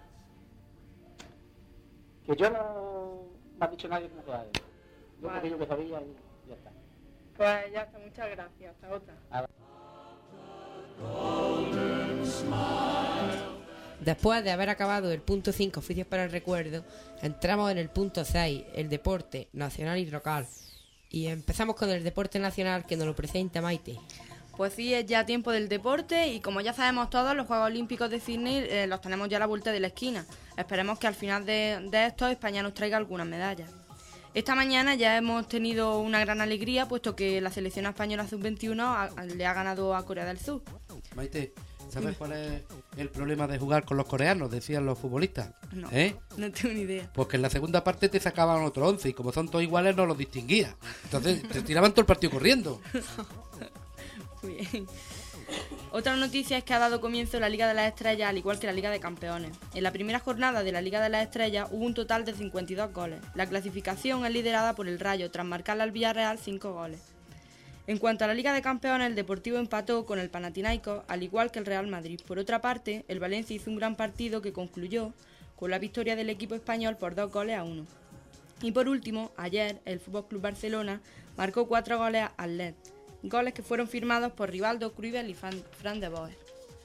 que yo no me ha dicho nadie cómo se hace. Yo Vale. poquillo que sabía y ya está. Pues ya está, muchas gracias, hasta otra. A Después de haber acabado el punto cinco, Oficios para el Recuerdo, entramos en el punto seis, el deporte nacional y local. Y empezamos con el deporte nacional, que nos lo presenta Maite. Pues sí, es ya tiempo del deporte y como ya sabemos todos, los Juegos Olímpicos de Sydney eh, los tenemos ya a la vuelta de la esquina. Esperemos que al final de, de esto España nos traiga algunas medallas. Esta mañana ya hemos tenido una gran alegría, puesto que la selección española sub veintiuno a- a- le ha ganado a Corea del Sur. Maite, ¿sabes cuál es el problema de jugar con los coreanos? Decían los futbolistas. No, ¿Eh? no tengo ni idea. Pues que en la segunda parte te sacaban otro once y como son todos iguales no los distinguías. Entonces te tiraban todo el partido corriendo. Muy bien. Otra noticia es que ha dado comienzo la Liga de las Estrellas, al igual que la Liga de Campeones. En la primera jornada de la Liga de las Estrellas hubo un total de cincuenta y dos goles. La clasificación es liderada por el Rayo, tras marcarle al Villarreal cinco goles. En cuanto a la Liga de Campeones, el Deportivo empató con el Panathinaikos, al igual que el Real Madrid. Por otra parte, el Valencia hizo un gran partido que concluyó con la victoria del equipo español por dos goles a uno. Y por último, ayer, el F C Barcelona marcó cuatro goles al L E D. Goles que fueron firmados por Rivaldo, Cruyff y Fran, Fran de Boer.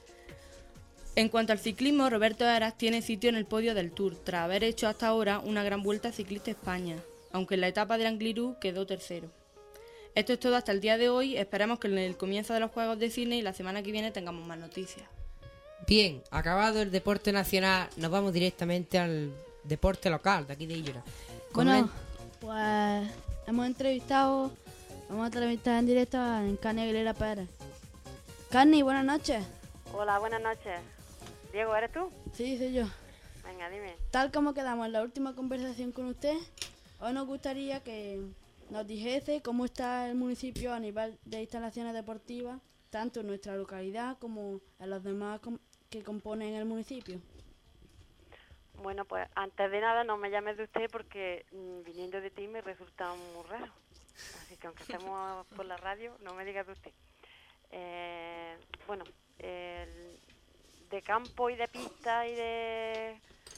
En cuanto al ciclismo, Roberto Heras tiene sitio en el podio del Tour, tras haber hecho hasta ahora una gran vuelta ciclista a España, aunque en la etapa de Angliru quedó tercero. Esto es todo hasta el día de hoy, esperamos que en el comienzo de los Juegos de Sydney y la semana que viene tengamos más noticias. Bien, acabado el deporte nacional, nos vamos directamente al deporte local de aquí de Illora. Bueno, pues hemos entrevistado, vamos a entrevistar en directo a Encarni Aguilera Pérez. Encarni, buenas noches. Hola, buenas noches. Diego, ¿eres tú? Sí, soy yo. Venga, dime. Tal como quedamos en la última conversación con usted, hoy nos gustaría que nos dijese cómo está el municipio a nivel de instalaciones deportivas, tanto en nuestra localidad como en los demás com- que componen el municipio. Bueno, pues antes de nada no me llames de usted porque mmm, viniendo de ti me resulta muy raro. Así que aunque estemos por la radio, no me digas de usted. Eh, bueno, el, de campo y de pista y de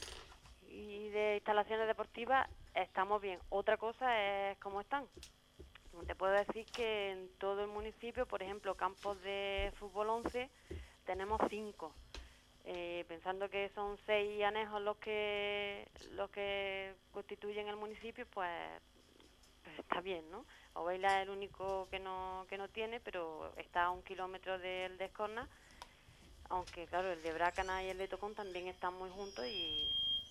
y de instalaciones deportivas estamos bien. Otra cosa es cómo están. Te puedo decir que en todo el municipio, por ejemplo, campos de fútbol once, tenemos cinco. Eh, pensando que son seis anejos los que los que constituyen el municipio, pues, pues está bien, ¿no? Oveila es el único que no que no tiene, pero está a un kilómetro del de Escorna, aunque claro, el de Brácana y el de Tocón también están muy juntos y,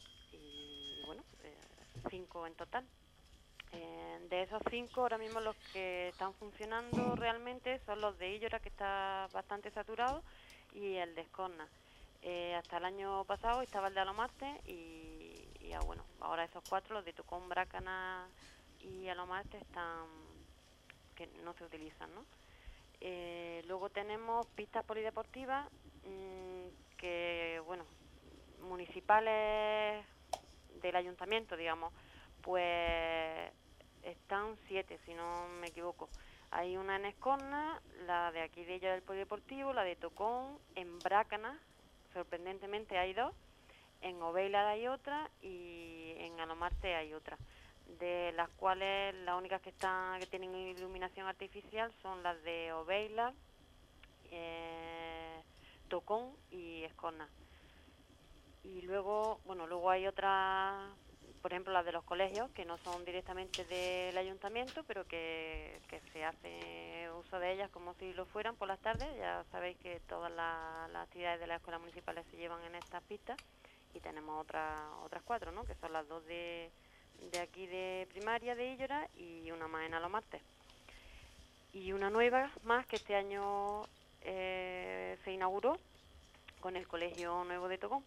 y bueno, eh, cinco en total. Eh, de esos cinco, ahora mismo los que están funcionando realmente son los de Illora, que está bastante saturado, y el de Escorna. Eh, hasta el año pasado estaba el de Alomarte y, y ah, bueno, ahora esos cuatro, los de Tocón, Brácana y Alomarte, están que no se utilizan, ¿no? Eh, luego tenemos pistas polideportivas mmm, que, bueno, municipales del ayuntamiento, digamos, pues están siete, si no me equivoco. Hay una en Escorna, la de aquí de ella del polideportivo, la de Tocón, en Brácana, sorprendentemente hay dos, en Oveila hay otra y en Alomarte hay otra, de las cuales las únicas que están que tienen iluminación artificial son las de Oveila, eh, Tocón y Escorna. Y luego, bueno, luego hay otras, por ejemplo, las de los colegios, que no son directamente del ayuntamiento, pero que, que se hace uso de ellas como si lo fueran por las tardes. Ya sabéis que todas las, las actividades de las escuelas municipales se llevan en estas pistas, y tenemos otras otras cuatro, ¿no? Que son las dos de, de aquí de primaria de Illora y una más en Alomarte. Y una nueva más que este año eh, se inauguró con el Colegio Nuevo de Tocón.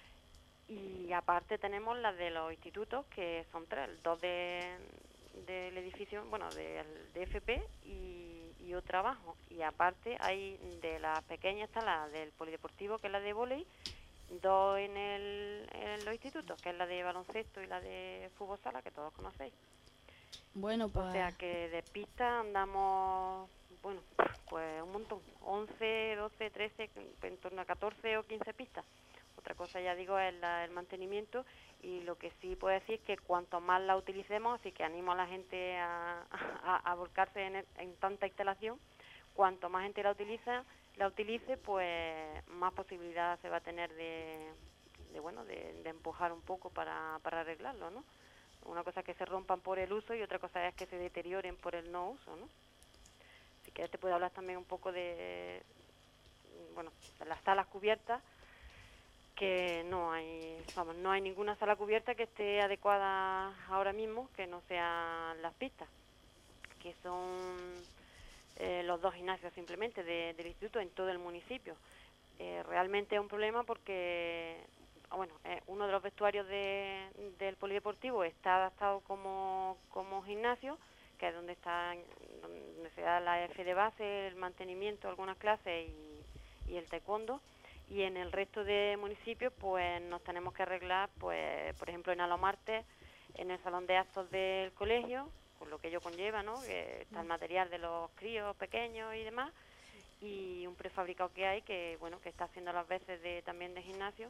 Y aparte tenemos las de los institutos, que son tres, dos de, del edificio, bueno, del D F P y, y otra abajo. Y aparte hay de las pequeñas, está la del polideportivo, que es la de vóley, dos en, el, en los institutos, que es la de baloncesto y la de fútbol sala, que todos conocéis. Bueno, pues... O sea que de pista andamos, bueno, pues un montón, once, doce, trece, en torno a catorce o quince pistas. Otra cosa, ya digo, es la, el mantenimiento, y lo que sí puedo decir es que cuanto más la utilicemos, así que animo a la gente a, a, a volcarse en, el, en tanta instalación, cuanto más gente la utiliza, la utilice, pues más posibilidad se va a tener de, de bueno, de, de empujar un poco para, para arreglarlo, ¿no? Una cosa es que se rompan por el uso y otra cosa es que se deterioren por el no uso, ¿no? Así que te puedo hablar también un poco de, bueno, de las salas cubiertas, que no hay, vamos, no hay ninguna sala cubierta que esté adecuada ahora mismo, que no sean las pistas, que son eh, los dos gimnasios simplemente de, del instituto en todo el municipio. Eh, realmente es un problema porque, bueno, eh, uno de los vestuarios de, del polideportivo está adaptado como, como gimnasio, que es donde está, donde se da la F de base, el mantenimiento, algunas clases y, y el taekwondo. Y en el resto de municipios pues nos tenemos que arreglar, pues por ejemplo en Alomarte, en el salón de actos del colegio, con lo que ello conlleva, ¿no? Que está el material de los críos pequeños y demás, y un prefabricado que hay que, bueno, que está haciendo las veces de también de gimnasio.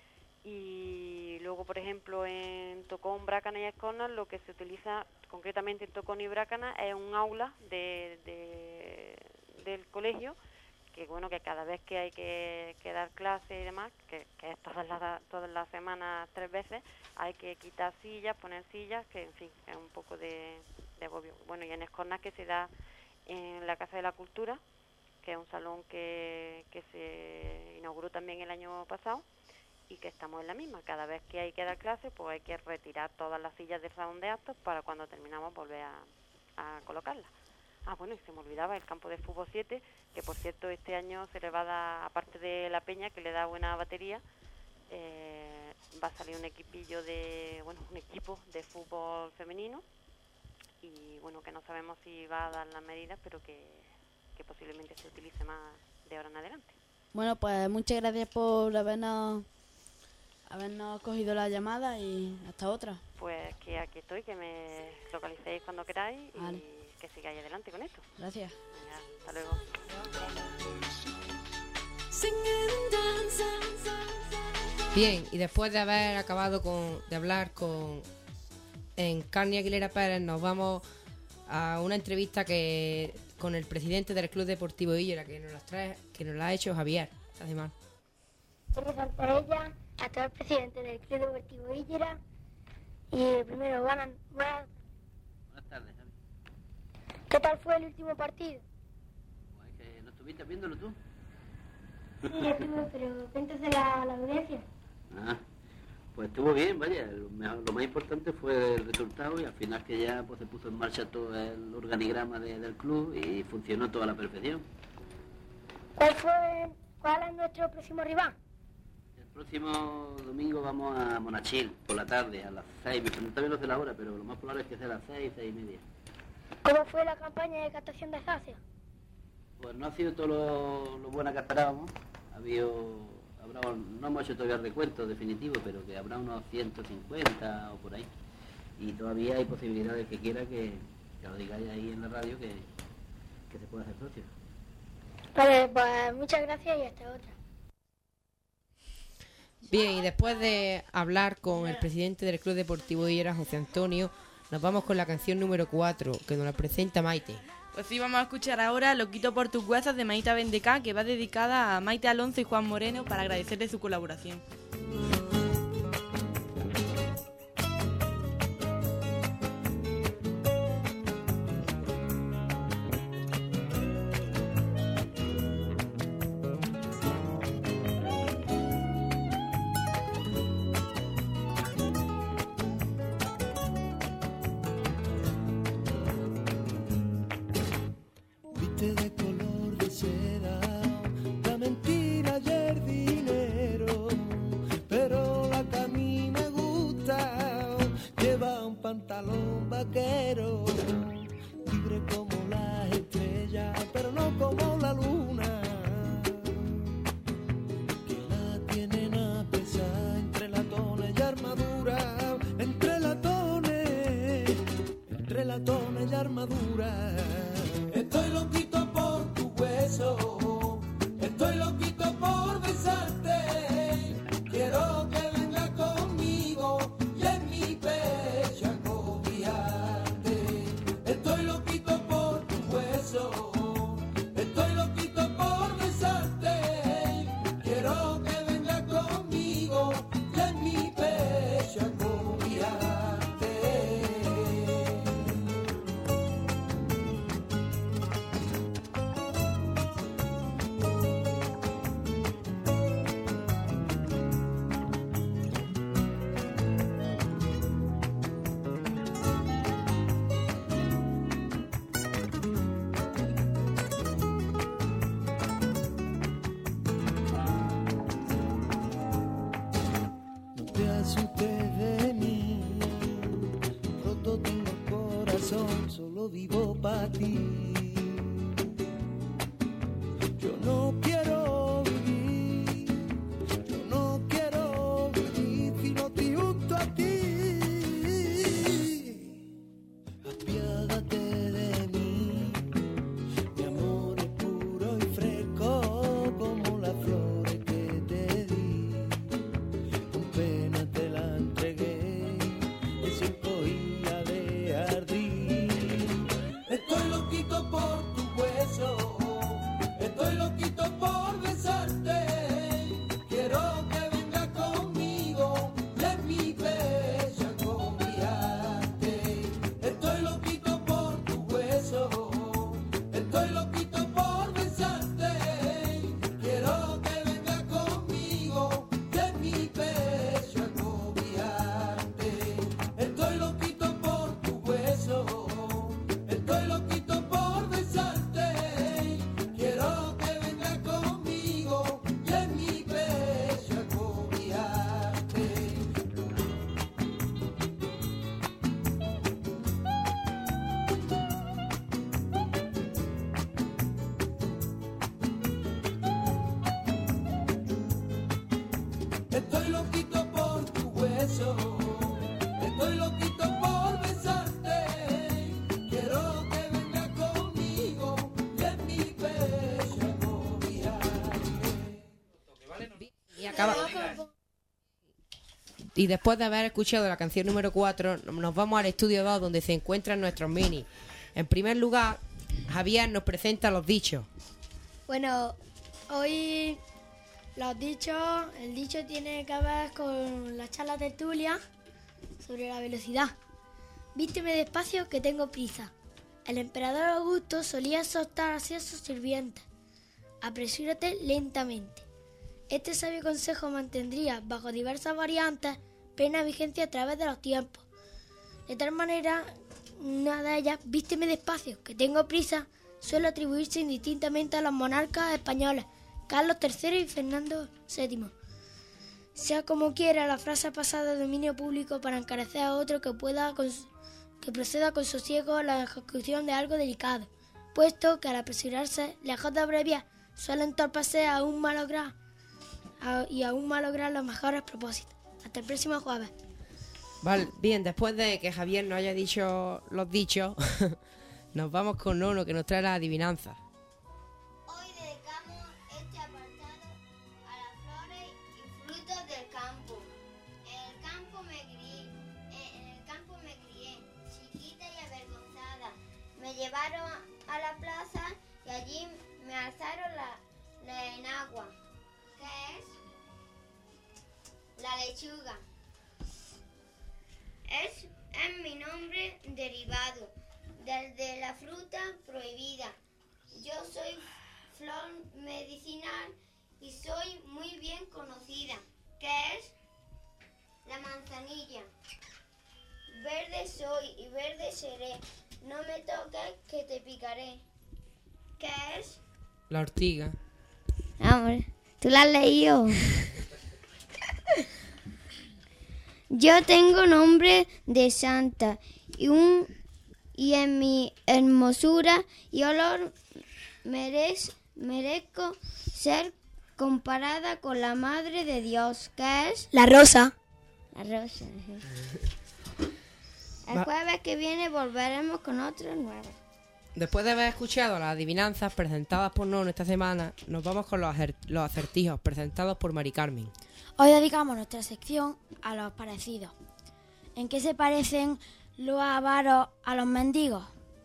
Y luego, por ejemplo, en Tocón, Brácana y Escorna, lo que se utiliza concretamente en Tocón y Brácana es un aula de, de, del colegio, que bueno, que cada vez que hay que, que dar clases y demás, que, que es todas las todas las semanas tres veces, hay que quitar sillas, poner sillas, que en fin, es un poco de, de agobio. Bueno, y en Escorna, que se da en la Casa de la Cultura, que es un salón que, que se inauguró también el año pasado, y que estamos en la misma. Cada vez que hay que dar clases, pues hay que retirar todas las sillas del salón de actos para cuando terminamos volver a, a colocarlas. Ah, bueno, y se me olvidaba el campo de fútbol siete, que por cierto este año se le va a dar, aparte de la peña, que le da buena batería, eh, va a salir un equipillo de, bueno, un equipo de fútbol femenino, y bueno, que no sabemos si va a dar las medidas, pero que, que posiblemente se utilice más de ahora en adelante. Bueno, pues muchas gracias por habernos, habernos cogido la llamada, y hasta otra. Pues que aquí estoy, que me localicéis cuando queráis, vale, y que sigáis adelante con esto. Gracias. Venga, hasta luego. Bien, y después de haber acabado con, de hablar con Encarni Aguilera Pérez, nos vamos a una entrevista que con el presidente del Club Deportivo Illora, que nos la trae, que nos la ha hecho Javier. Además, Quiero saltar a ella, hasta el presidente del Club Deportivo Illora. Y primero, buenas, buenas, buenas tardes, Javi. ¿Qué tal fue el último partido? Pues que no estuviste viéndolo tú. Sí, estuve, pero cuéntasela a la audiencia. Ah, pues estuvo bien, vaya. Lo, mejor, lo más importante fue el resultado, y al final que ya pues, se puso en marcha todo el organigrama de, del club y funcionó toda a la perfección. ¿Cuál fue, cuál es nuestro próximo rival? próximo domingo vamos a Monachil, por la tarde, a las seis. No también lo sé la hora, pero lo más probable es que sea a las seis, seis y media. ¿Cómo fue la campaña de captación de socios? Pues no ha sido todo lo, lo buena que esperábamos. Ha habido, habrá, no hemos hecho todavía el recuento definitivo, pero que habrá unos ciento cincuenta o por ahí. Y todavía hay posibilidades que quiera que, que lo digáis ahí en la radio que, que se pueda hacer socio. Vale, pues muchas gracias y hasta otra. Bien, y después de hablar con el presidente del Club Deportivo Higuera, José Antonio, nos vamos con la canción número cuatro, que nos la presenta Maite. Pues sí, vamos a escuchar ahora Lo quito por tus huesos de Maite Bendecá, que va dedicada a Maite Alonso y Juan Moreno para agradecerle su colaboración. De color de seda, la mentira y el dinero, pero la que a mí me gusta lleva un pantalón vaquero, libre como las estrellas, pero no como la luna, que la tienen a pesar entre latones y armadura, entre latones, entre latones y armadura. Estoy loquito por tu hueso, estoy loquito por besarte, quiero que vengas conmigo y en mi pecho acobiarte. Estoy loquito por tu hueso, estoy loquito por besarte, quiero que vengas conmigo y en mi pecho acobiarte. De mí, roto tengo el corazón, solo vivo para ti. Yo no quiero vivir, yo no quiero vivir si no te junto a ti. Apiádate de mí, mi amor es puro y fresco como las flores que te di. Con pena te la entregué, es un cogía de jardín. Estoy loquito por tu hueso, estoy loquito por besarte, quiero que vengas conmigo y en mi pecho acobiarte. Estoy loquito por tu hueso, estoy loquito por besarte, quiero que vengas conmigo y en mi pecho acobiarte. Estoy loquito por tu hueso, estoy loquito por besarte, quiero que vengas conmigo y en mi pecho acobiarte. Estoy loquito por tu hueso, estoy loquito por besarte, quiero que vengas conmigo y en mi pecho acobiarte. Y acaba. Y después de haber escuchado la canción número cuatro, nos vamos al estudio dos, donde se encuentran nuestros mini. En primer lugar, Javier nos presenta los dichos. Bueno, hoy los dichos, el dicho tiene que ver con la charla tertulia sobre la velocidad. Vísteme despacio que tengo prisa. El emperador Augusto solía exhortar así a sus sirvientes. Apresúrate lentamente. Este sabio consejo mantendría, bajo diversas variantes, plena vigencia a través de los tiempos. De tal manera, una de ellas, vísteme despacio, que tengo prisa, suele atribuirse indistintamente a los monarcas españoles, Carlos tercero y Fernando séptimo. Sea como quiera, la frase ha pasado a dominio público para encarecer a otro que pueda con, que proceda con sosiego a la ejecución de algo delicado, puesto que al apresurarse, lejos de abreviar, suele entorpecer aún malograr a, y aún malograr los mejores propósitos. Hasta el próximo jueves. Vale, bien, después de que Javier nos haya dicho los dichos, nos vamos con Nono, que nos trae la adivinanza. Hoy dedicamos este apartado a las flores y frutos del campo. En el campo me crié, en el campo me crié, chiquita y avergonzada. Me llevaron a la plaza y allí me alzaron la, la enagua. ¿Qué es? La lechuga. Es, es mi nombre derivado desde la fruta prohibida. Yo soy flor medicinal y soy muy bien conocida. ¿Qué es? La manzanilla. Verde soy y verde seré. No me toques que te picaré. ¿Qué es? La ortiga. Hombre, ¿tú la has leído? Yo tengo nombre de santa y un y en mi hermosura y olor merez, merezco ser comparada con la Madre de Dios. ¿Qué es? La rosa. La rosa. El jueves que viene volveremos con otro nuevo. Después de haber escuchado las adivinanzas presentadas por Nono esta semana, nos vamos con los, acer- los acertijos presentados por Mari Carmen. Hoy dedicamos nuestra sección a los parecidos. ¿En qué se parecen los avaros a los mendigos?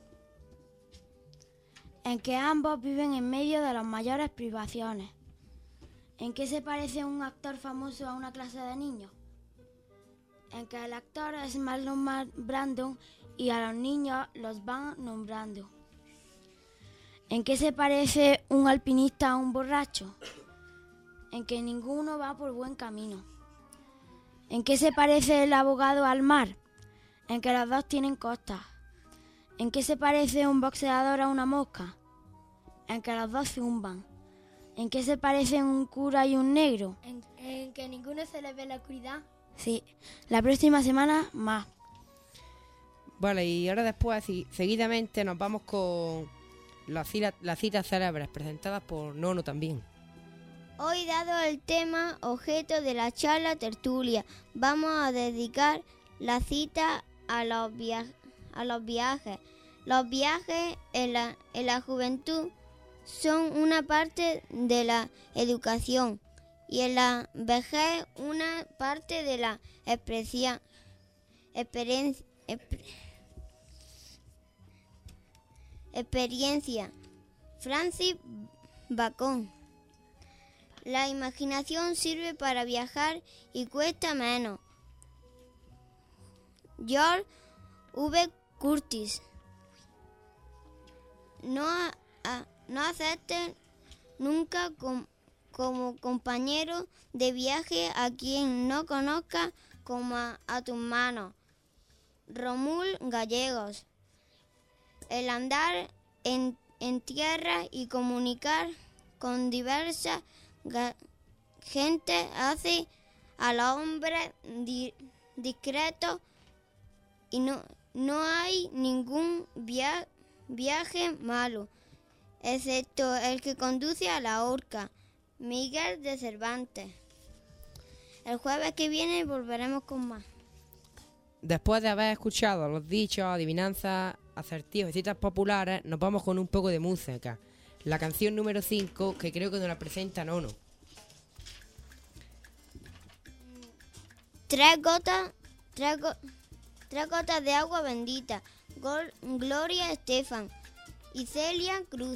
En que ambos viven en medio de las mayores privaciones. ¿En qué se parece un actor famoso a una clase de niños? En que el actor es Marlon Brando y a los niños los van nombrando. ¿En qué se parece un alpinista a un borracho? En que ninguno va por buen camino. ¿En qué se parece el abogado al mar? En que los dos tienen costas. ¿En qué se parece un boxeador a una mosca? En que los dos zumban. ¿En qué se parecen un cura y un negro? En, en que ninguno se le ve la oscuridad. Sí, la próxima semana más. Vale, y ahora después, y seguidamente, nos vamos con las citas, las citas célebres presentadas por Nono también. Hoy, dado el tema objeto de la charla tertulia, vamos a dedicar la cita a los, via- a los viajes. Los viajes en la, en la juventud son una parte de la educación y en la vejez una parte de la expresión, experiencia, exper- experiencia. Francis Bacon. La imaginación sirve para viajar y cuesta menos. George V. Curtis. No, a, a, no aceptes nunca com, como compañero de viaje a quien no conozca como a, a tus manos. Romul Gallegos. El andar en, en tierra y comunicar con diversas gente hace al hombre di, discreto y no, no hay ningún via, viaje malo, excepto el que conduce a la horca. Miguel de Cervantes. El jueves que viene volveremos con más. Después de haber escuchado los dichos, adivinanzas, acertijos y citas populares, nos vamos con un poco de música. La canción número cinco, que creo que nos la presenta Nono. Tres gotas, tres, go, tres gotas de agua bendita. Gol, Gloria Estefan y Celia Cruz.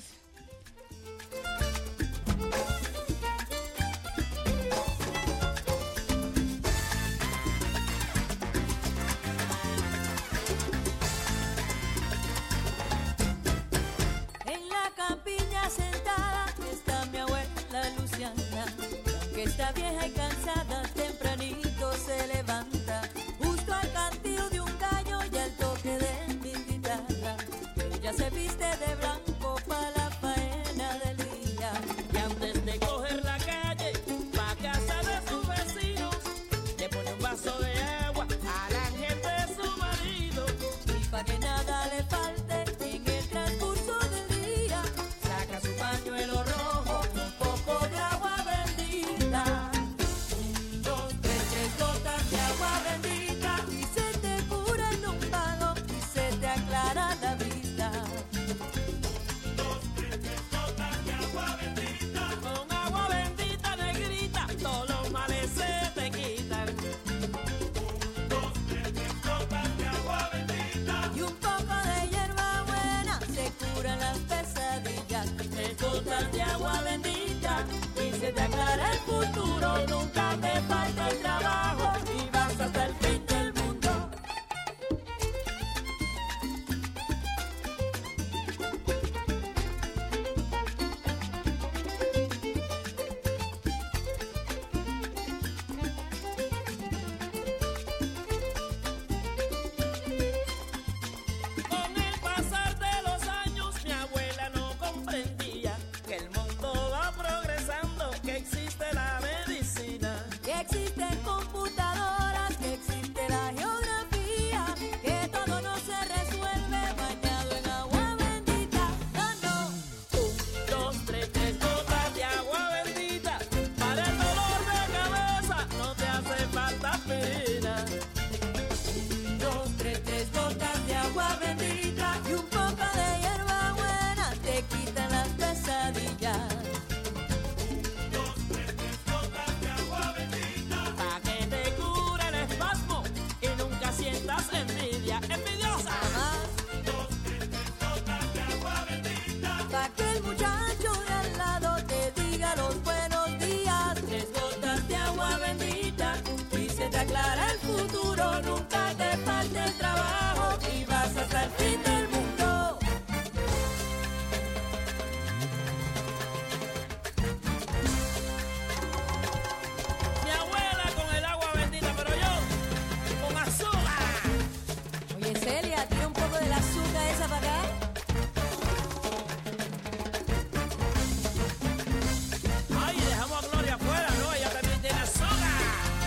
En la campiña sentada está mi abuela Luciana, que está vieja y cansada, tempranito se levanta, justo al cantillo de un gallo y al toque de mi guitarra. Ella se viste de blanco para la faena del día, y antes de coger la calle pa' casa de su vecino, le falte en el transcurso del día. Saca su pañuelo rojo, un poco de agua bendita. Un, dos, tres, tres gotas de agua bendita y se te cura en un palo y se te aclara la vista. Dos, tres, tres gotas de agua bendita. Con agua bendita negrita, todos los males se te quitan. Un, dos, tres, tres gotas de agua bendita. Y un poco de hierba buena se curan las pesadillas. Tres gotas de agua bendita y se te aclara el futuro. Nunca te falta el trabajo y vas hasta el fin del mundo. Con el pasar de los años mi abuela no comprendía que el mundo va progresando, que existe la medicina, que existen computadoras, que existe la geografía, que todo no se resuelve bañado en agua bendita. No, no. Un, dos, tres, tres gotas de agua bendita. Para el dolor de cabeza no te hace falta aspirina. Un, dos, tres, tres gotas de agua bendita y un poco de hierba buena te quitan las pesadillas. Un, dos, tres, tres gotas de agua bendita pa' que te cure el espasmo y nunca sientas envidia. Envidiosa. Un, dos, tres, tres gotas de agua bendita pa' que el muchacho de al lado te diga los buenos días. Tres gotas de agua bendita y se te aclara el futuro. Nunca te falte el trabajo y vas hasta el fin del mundo. Mi abuela con el agua bendita, pero yo con azúcar. Oye, Celia, tira un poco del azúcar esa para acá. Ay, dejamos a Gloria afuera, ¿no? Ella también tiene azúcar.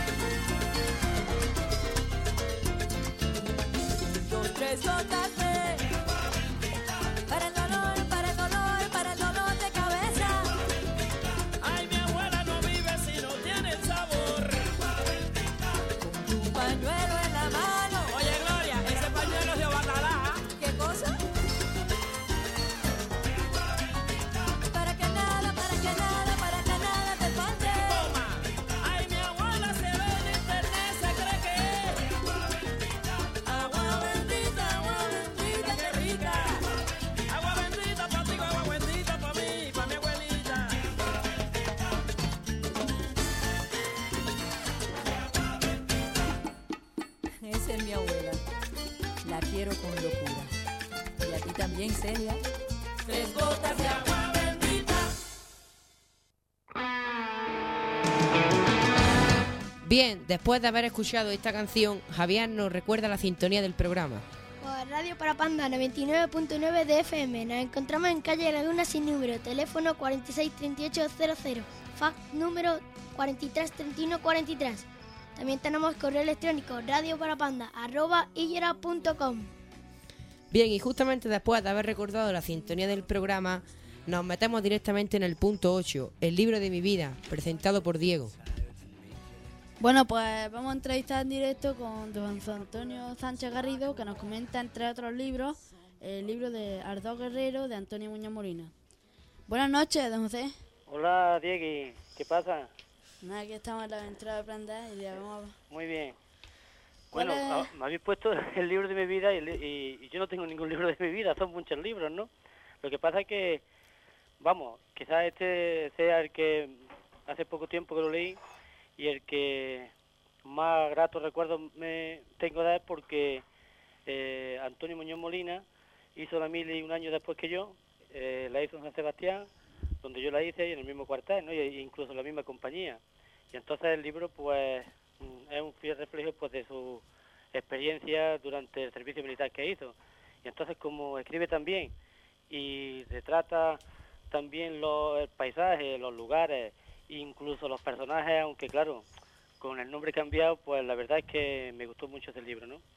Dos, tres gotas de para el dolor, para el dolor, para el dolor de cabeza. Ay, mi abuela no vive si no tiene el sabor. Con un pañuelo en la mano. Oye, Gloria, ese pañuelo es de bacalá. ¿Qué cosa? Para que nada, para que nada, para que nada te falte. Toma. Ay, mi abuela se ve en internet, se cree que es agua bendita, agua bendita, qué rica. Agua bendita pa' ti, agua bendita pa' mí, pa' mi abuelita. Esa es mi abuela. La quiero con locura. Y a ti también, Celia. Tres gotas de agua bendita. Bien, después de haber escuchado esta canción, Javier nos recuerda la sintonía del programa. Por Radio Parapanda noventa y nueve punto nueve de F M. Nos encontramos en calle Laguna sin número, teléfono cuarenta y seis treinta y ocho cero cero, fax número cuarenta y tres treinta y uno cuarenta y tres. También tenemos correo electrónico radioparapanda arroba illera punto com. Bien, y justamente después de haber recordado la sintonía del programa, nos metemos directamente en el punto ocho, el libro de mi vida, presentado por Diego. Bueno, pues vamos a entrevistar en directo con don José Antonio Sánchez Garrido, que nos comenta, entre otros libros, el libro de Ardós Guerrero de Antonio Muñoz Molina. Buenas noches, don José. Hola, Diegui, ¿qué pasa? Nada, aquí estamos en la entrada de Prenda y ya vamos a... Muy bien. ¿Cuál Bueno, es? a- me habéis puesto el libro de mi vida y, el- y- y yo no tengo ningún libro de mi vida, son muchos libros, ¿no? Lo que pasa es que, vamos, quizás este sea el que hace poco tiempo que lo leí y el que más grato recuerdo me tengo de él porque eh, Antonio Muñoz Molina hizo la mili un año después que yo, eh, la hizo en San Sebastián, donde yo la hice y en el mismo cuartel, ¿no? Y y incluso en la misma compañía. Y entonces el libro, pues, mm, es un fiel reflejo, pues, de su experiencia durante el servicio militar que hizo. Y entonces, como escribe también y retrata también los, el paisaje, los lugares, incluso los personajes, aunque claro, con el nombre cambiado, pues la verdad es que me gustó mucho ese libro, ¿no?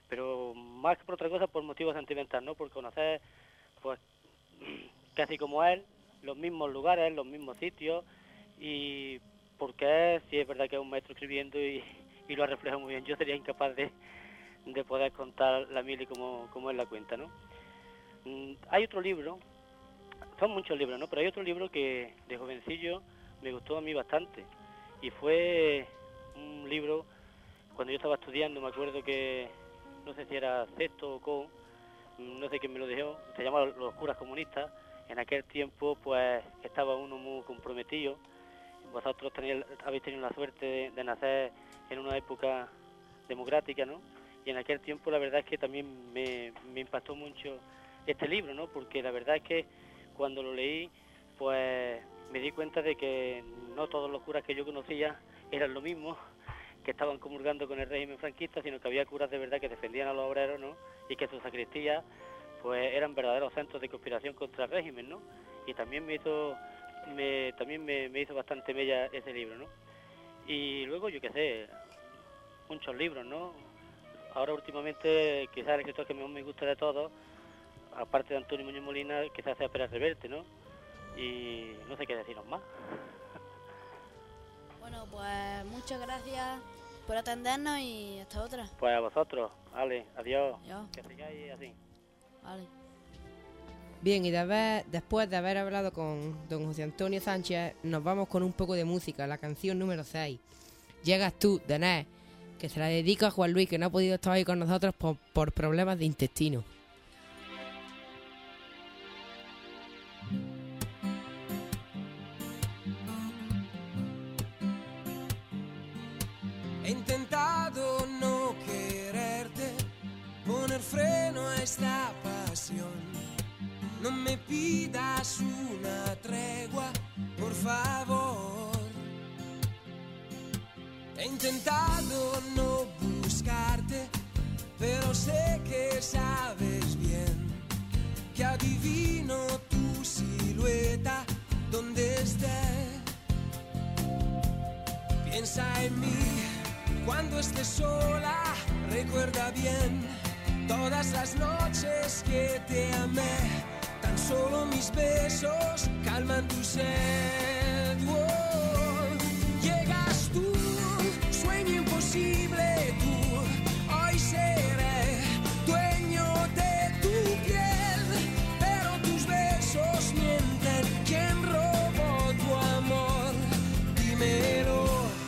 pero más que por otra cosa, por motivo sentimental, ¿no? Por conocer, pues, casi como él, los mismos lugares, los mismos sitios, y porque es, sí es verdad que es un maestro escribiendo y, y lo refleja muy bien. Yo sería incapaz de, de poder contar la mili como, como él la cuenta, ¿no? Mm, hay otro libro, son muchos libros, ¿no? Pero hay otro libro que de jovencillo me gustó a mí bastante, y fue un libro, cuando yo estaba estudiando, me acuerdo que, no sé si era sexto o con, no sé quién me lo dejó, se llamaba Los curas comunistas. En aquel tiempo, pues, estaba uno muy comprometido. Vosotros tenéis, habéis tenido la suerte de, de nacer en una época democrática, ¿no? Y en aquel tiempo, la verdad es que también me, me impactó mucho este libro, ¿no? Porque la verdad es que cuando lo leí, pues, me di cuenta de que no todos los curas que yo conocía eran lo mismo, que estaban comulgando con el régimen franquista, sino que había curas de verdad que defendían a los obreros, ¿no? Y que sus sacristías, pues, eran verdaderos centros de conspiración contra el régimen, ¿no? Y también me hizo, me, también me, me hizo bastante mella ese libro, ¿no? Y luego, yo qué sé, muchos libros, ¿no? Ahora últimamente, quizás el escritor que más me gusta de todos, aparte de Antonio Muñoz Molina, quizás sea Pérez Reverte, ¿no? Y no sé qué deciros más. Bueno, pues muchas gracias por atendernos y hasta otra. Pues a vosotros, vale, adiós. Adiós. Que sigáis así. Vale. Bien, y de haber, después de haber hablado con don José Antonio Sánchez, nos vamos con un poco de música, la canción número seis. Llegas tú, de Nes, que se la dedica a Juan Luis, que no ha podido estar hoy con nosotros por, por problemas de intestino. He intentado no quererte, poner freno a esta pasión. No me pidas una tregua, por favor. He intentado no buscarte, pero sé que sabes bien que adivino tu silueta donde estés. Piensa en mí cuando estés sola, recuerda bien todas las noches que te amé. Tan solo mis besos calman tu sed. Oh, llegas tú, sueño imposible tú. Hoy seré dueño de tu piel, pero tus besos mienten. ¿Quién robó tu amor? Dímelo.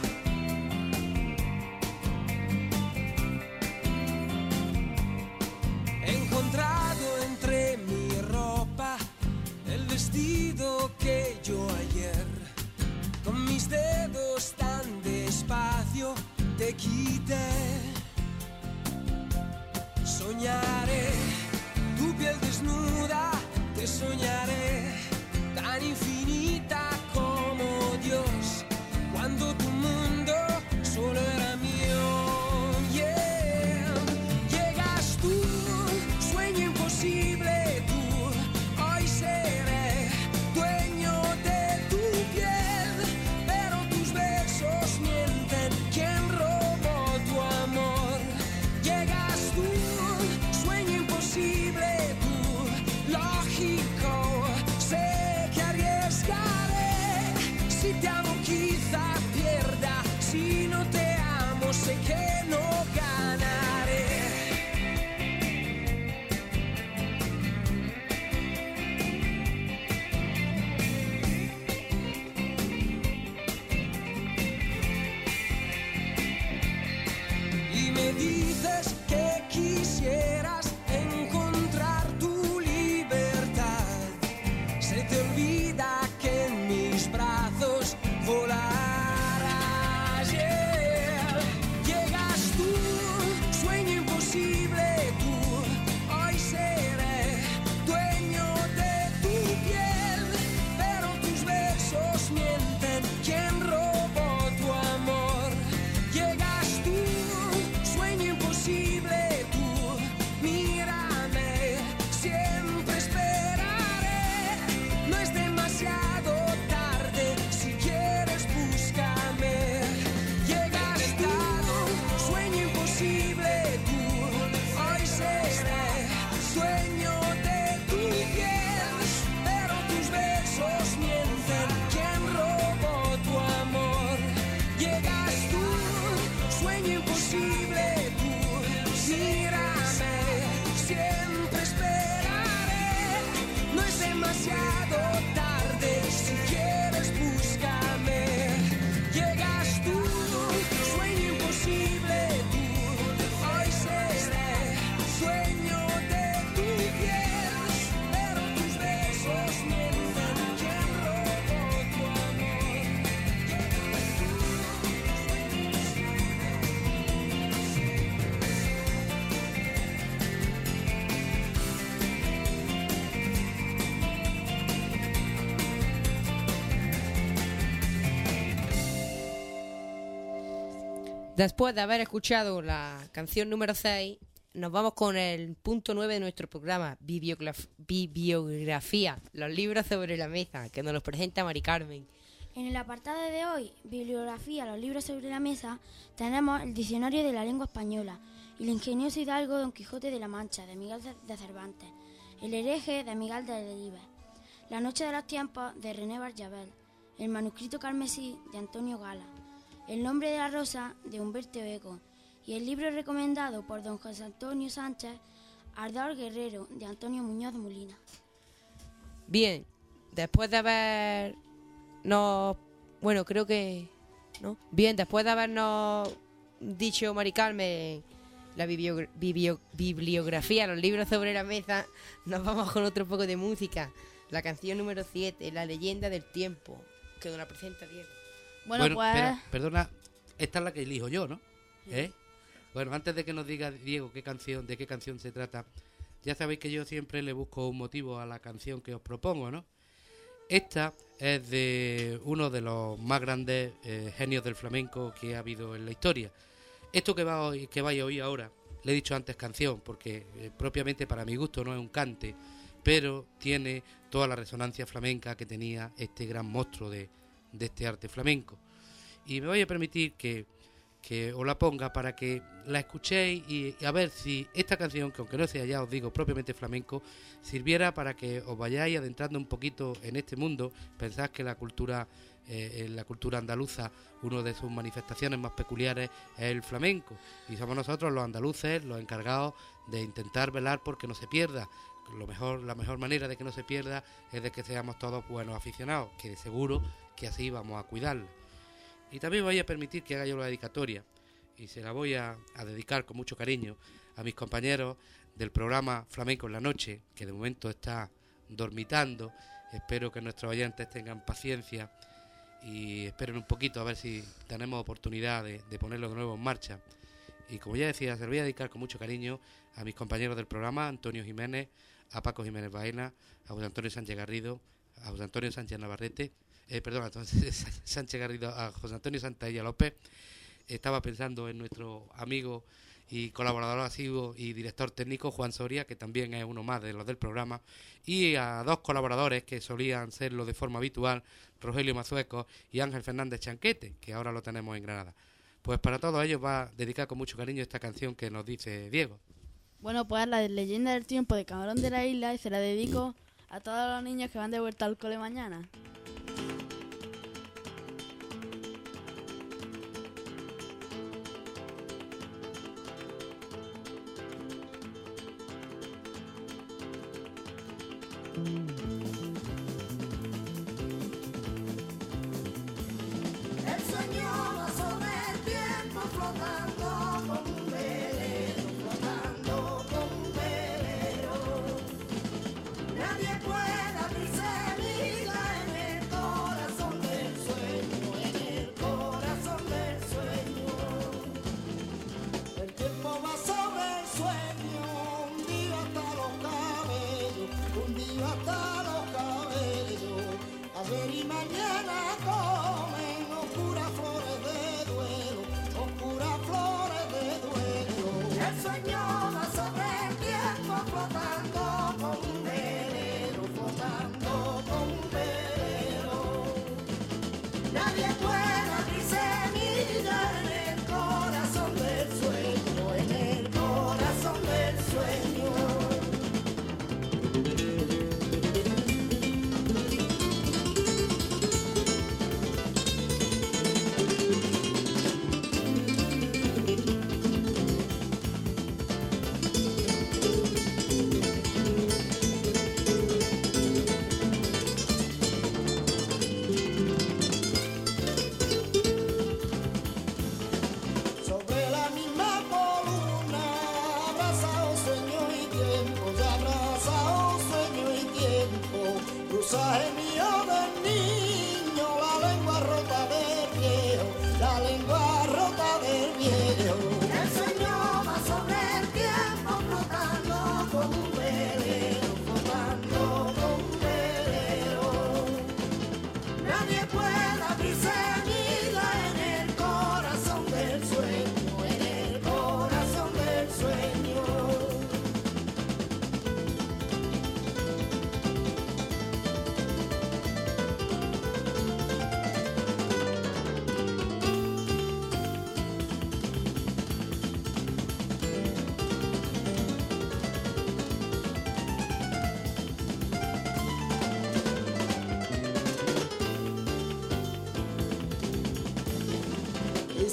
Encontrado entre mi ropa el vestido que yo ayer con mis dedos tan despacio te quité. Soñaré tu piel desnuda, te soñaré tan infinita como Dios, cuando tu mundo solo era mío. Yeah. Llegas tú, sueño imposible tú. Hoy seré dueño de tu piel, pero tus besos mienten. ¿Quién robó tu Después de haber escuchado la canción número seis, nos vamos con el punto nueve de nuestro programa, Bibliograf- Bibliografía, los libros sobre la mesa, que nos los presenta Mari Carmen. En el apartado de hoy, Bibliografía, los libros sobre la mesa, tenemos el Diccionario de la Lengua Española, El ingenioso hidalgo Don Quijote de la Mancha, de Miguel de Cervantes, El hereje, de Miguel de Delibes, La noche de los tiempos, de René Barjavel, El manuscrito carmesí, de Antonio Gala, El nombre de la rosa, de Humberto Eco, y el libro recomendado por don José Antonio Sánchez, Ardor Guerrero, de Antonio Muñoz Molina. Bien, después de haber... No, bueno, creo que... ¿no? Bien, después de habernos dicho Mari Carmen la biblio- biblio- bibliografía, los libros sobre la mesa, nos vamos con otro poco de música. La canción número siete, La leyenda del tiempo, que nos la presenta Diego. Bueno, Bueno, pues... espera, perdona, esta es la que elijo yo, ¿no? ¿Eh? Bueno, antes de que nos diga Diego qué canción, de qué canción se trata, ya sabéis que yo siempre le busco un motivo a la canción que os propongo, ¿no? Esta es de uno de los más grandes eh, genios del flamenco que ha habido en la historia. Esto que, va hoy, que vais a oír ahora, le he dicho antes canción, porque eh, propiamente para mi gusto no es un cante, pero tiene toda la resonancia flamenca que tenía este gran monstruo de, de este arte flamenco. Y me voy a permitir que, que os la ponga para que la escuchéis y, y a ver si esta canción, que aunque no sea ya os digo propiamente flamenco, sirviera para que os vayáis adentrando un poquito en este mundo. Pensad que la cultura eh, en la cultura andaluza, una de sus manifestaciones más peculiares es el flamenco, y somos nosotros los andaluces los encargados de intentar velar porque no se pierda. Lo mejor, la mejor manera de que no se pierda es de que seamos todos buenos aficionados, que seguro que así vamos a cuidarlo. Y también me voy a permitir que haga yo la dedicatoria, y se la voy a, a dedicar con mucho cariño a mis compañeros del programa Flamenco en la Noche, que de momento está dormitando. Espero que nuestros oyentes tengan paciencia y esperen un poquito a ver si tenemos oportunidad de, de ponerlo de nuevo en marcha. Y como ya decía, se lo voy a dedicar con mucho cariño a mis compañeros del programa, Antonio Jiménez, a Paco Jiménez Baena, a José Antonio Sánchez Garrido, a José Antonio Sánchez Navarrete, eh, perdón, a Sánchez Garrido, a José Antonio Santalla López. Estaba pensando en nuestro amigo y colaborador asiduo y director técnico Juan Soria, que también es uno más de los del programa, y a dos colaboradores que solían serlo de forma habitual, Rogelio Mazueco y Ángel Fernández Chanquete, que ahora lo tenemos en Granada. Pues para todos ellos va a dedicar con mucho cariño esta canción que nos dice Diego. Bueno, pues la leyenda del tiempo de Camarón de la Isla, y se la dedico a todos los niños que van de vuelta al cole mañana. El sueño va sobre el tiempo flotando como un velero, flotando como un velero. Nadie puede abrirse vida en el corazón del sueño, en el corazón del sueño. El tiempo va sobre el sueño, hundido hasta los cabellos, hundido hasta los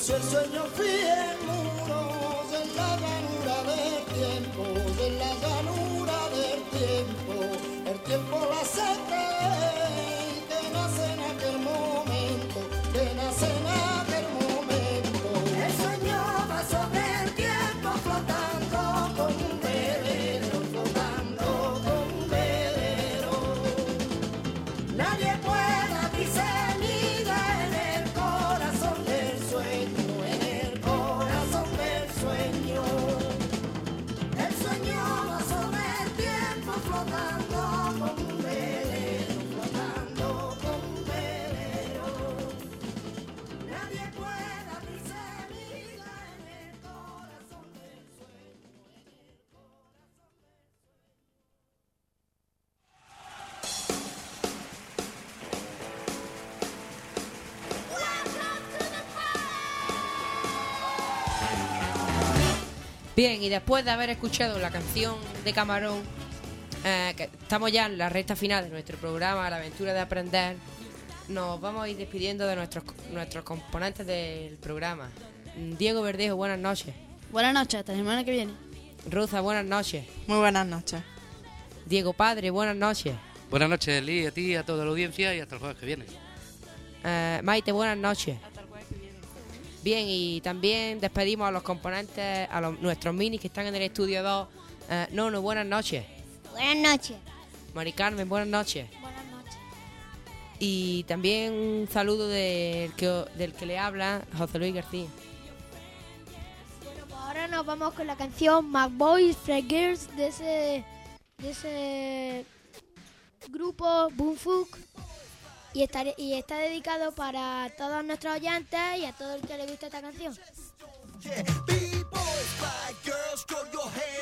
nació el sueño fija en muros, en la llanura del tiempo, en la llanura del tiempo, el tiempo la hace que nace en aquel momento, que nace en aquel momento. El sueño va sobre el tiempo flotando con un velero, flotando con un velero. Nadie puede abrirse vida en el corazón del sueño, en el corazón del sueño. El sueño va sobre el tiempo flotando con un velero, flotando con un velero. Nadie puede abrirse vida en el corazón del sueño. Bien, y después de haber escuchado la canción de Camarón, eh, que estamos ya en la recta final de nuestro programa, La Aventura de Aprender, nos vamos a ir despidiendo de nuestros, nuestros componentes del programa. Diego Verdejo, buenas noches. Buenas noches, hasta la semana que viene. Rosa, buenas noches. Muy buenas noches. Diego Padre, buenas noches. Buenas noches, Eli, a ti, a toda la audiencia y hasta el jueves que viene. Eh, Maite, buenas noches. Bien, y también despedimos a los componentes, a los, nuestros minis que están en el estudio dos. Eh, Nono, buenas noches. Buenas noches. Mari Carmen, buenas noches. Buenas noches. Y también un saludo del que, del que le habla, José Luis García. Bueno, pues ahora nos vamos con la canción McBoys Freak Girls de ese, de ese grupo Boomfuk. Y está, y está dedicado para todos nuestros oyentes y a todo el que le guste esta canción. Yeah, B-boys, fly girls, throw your hands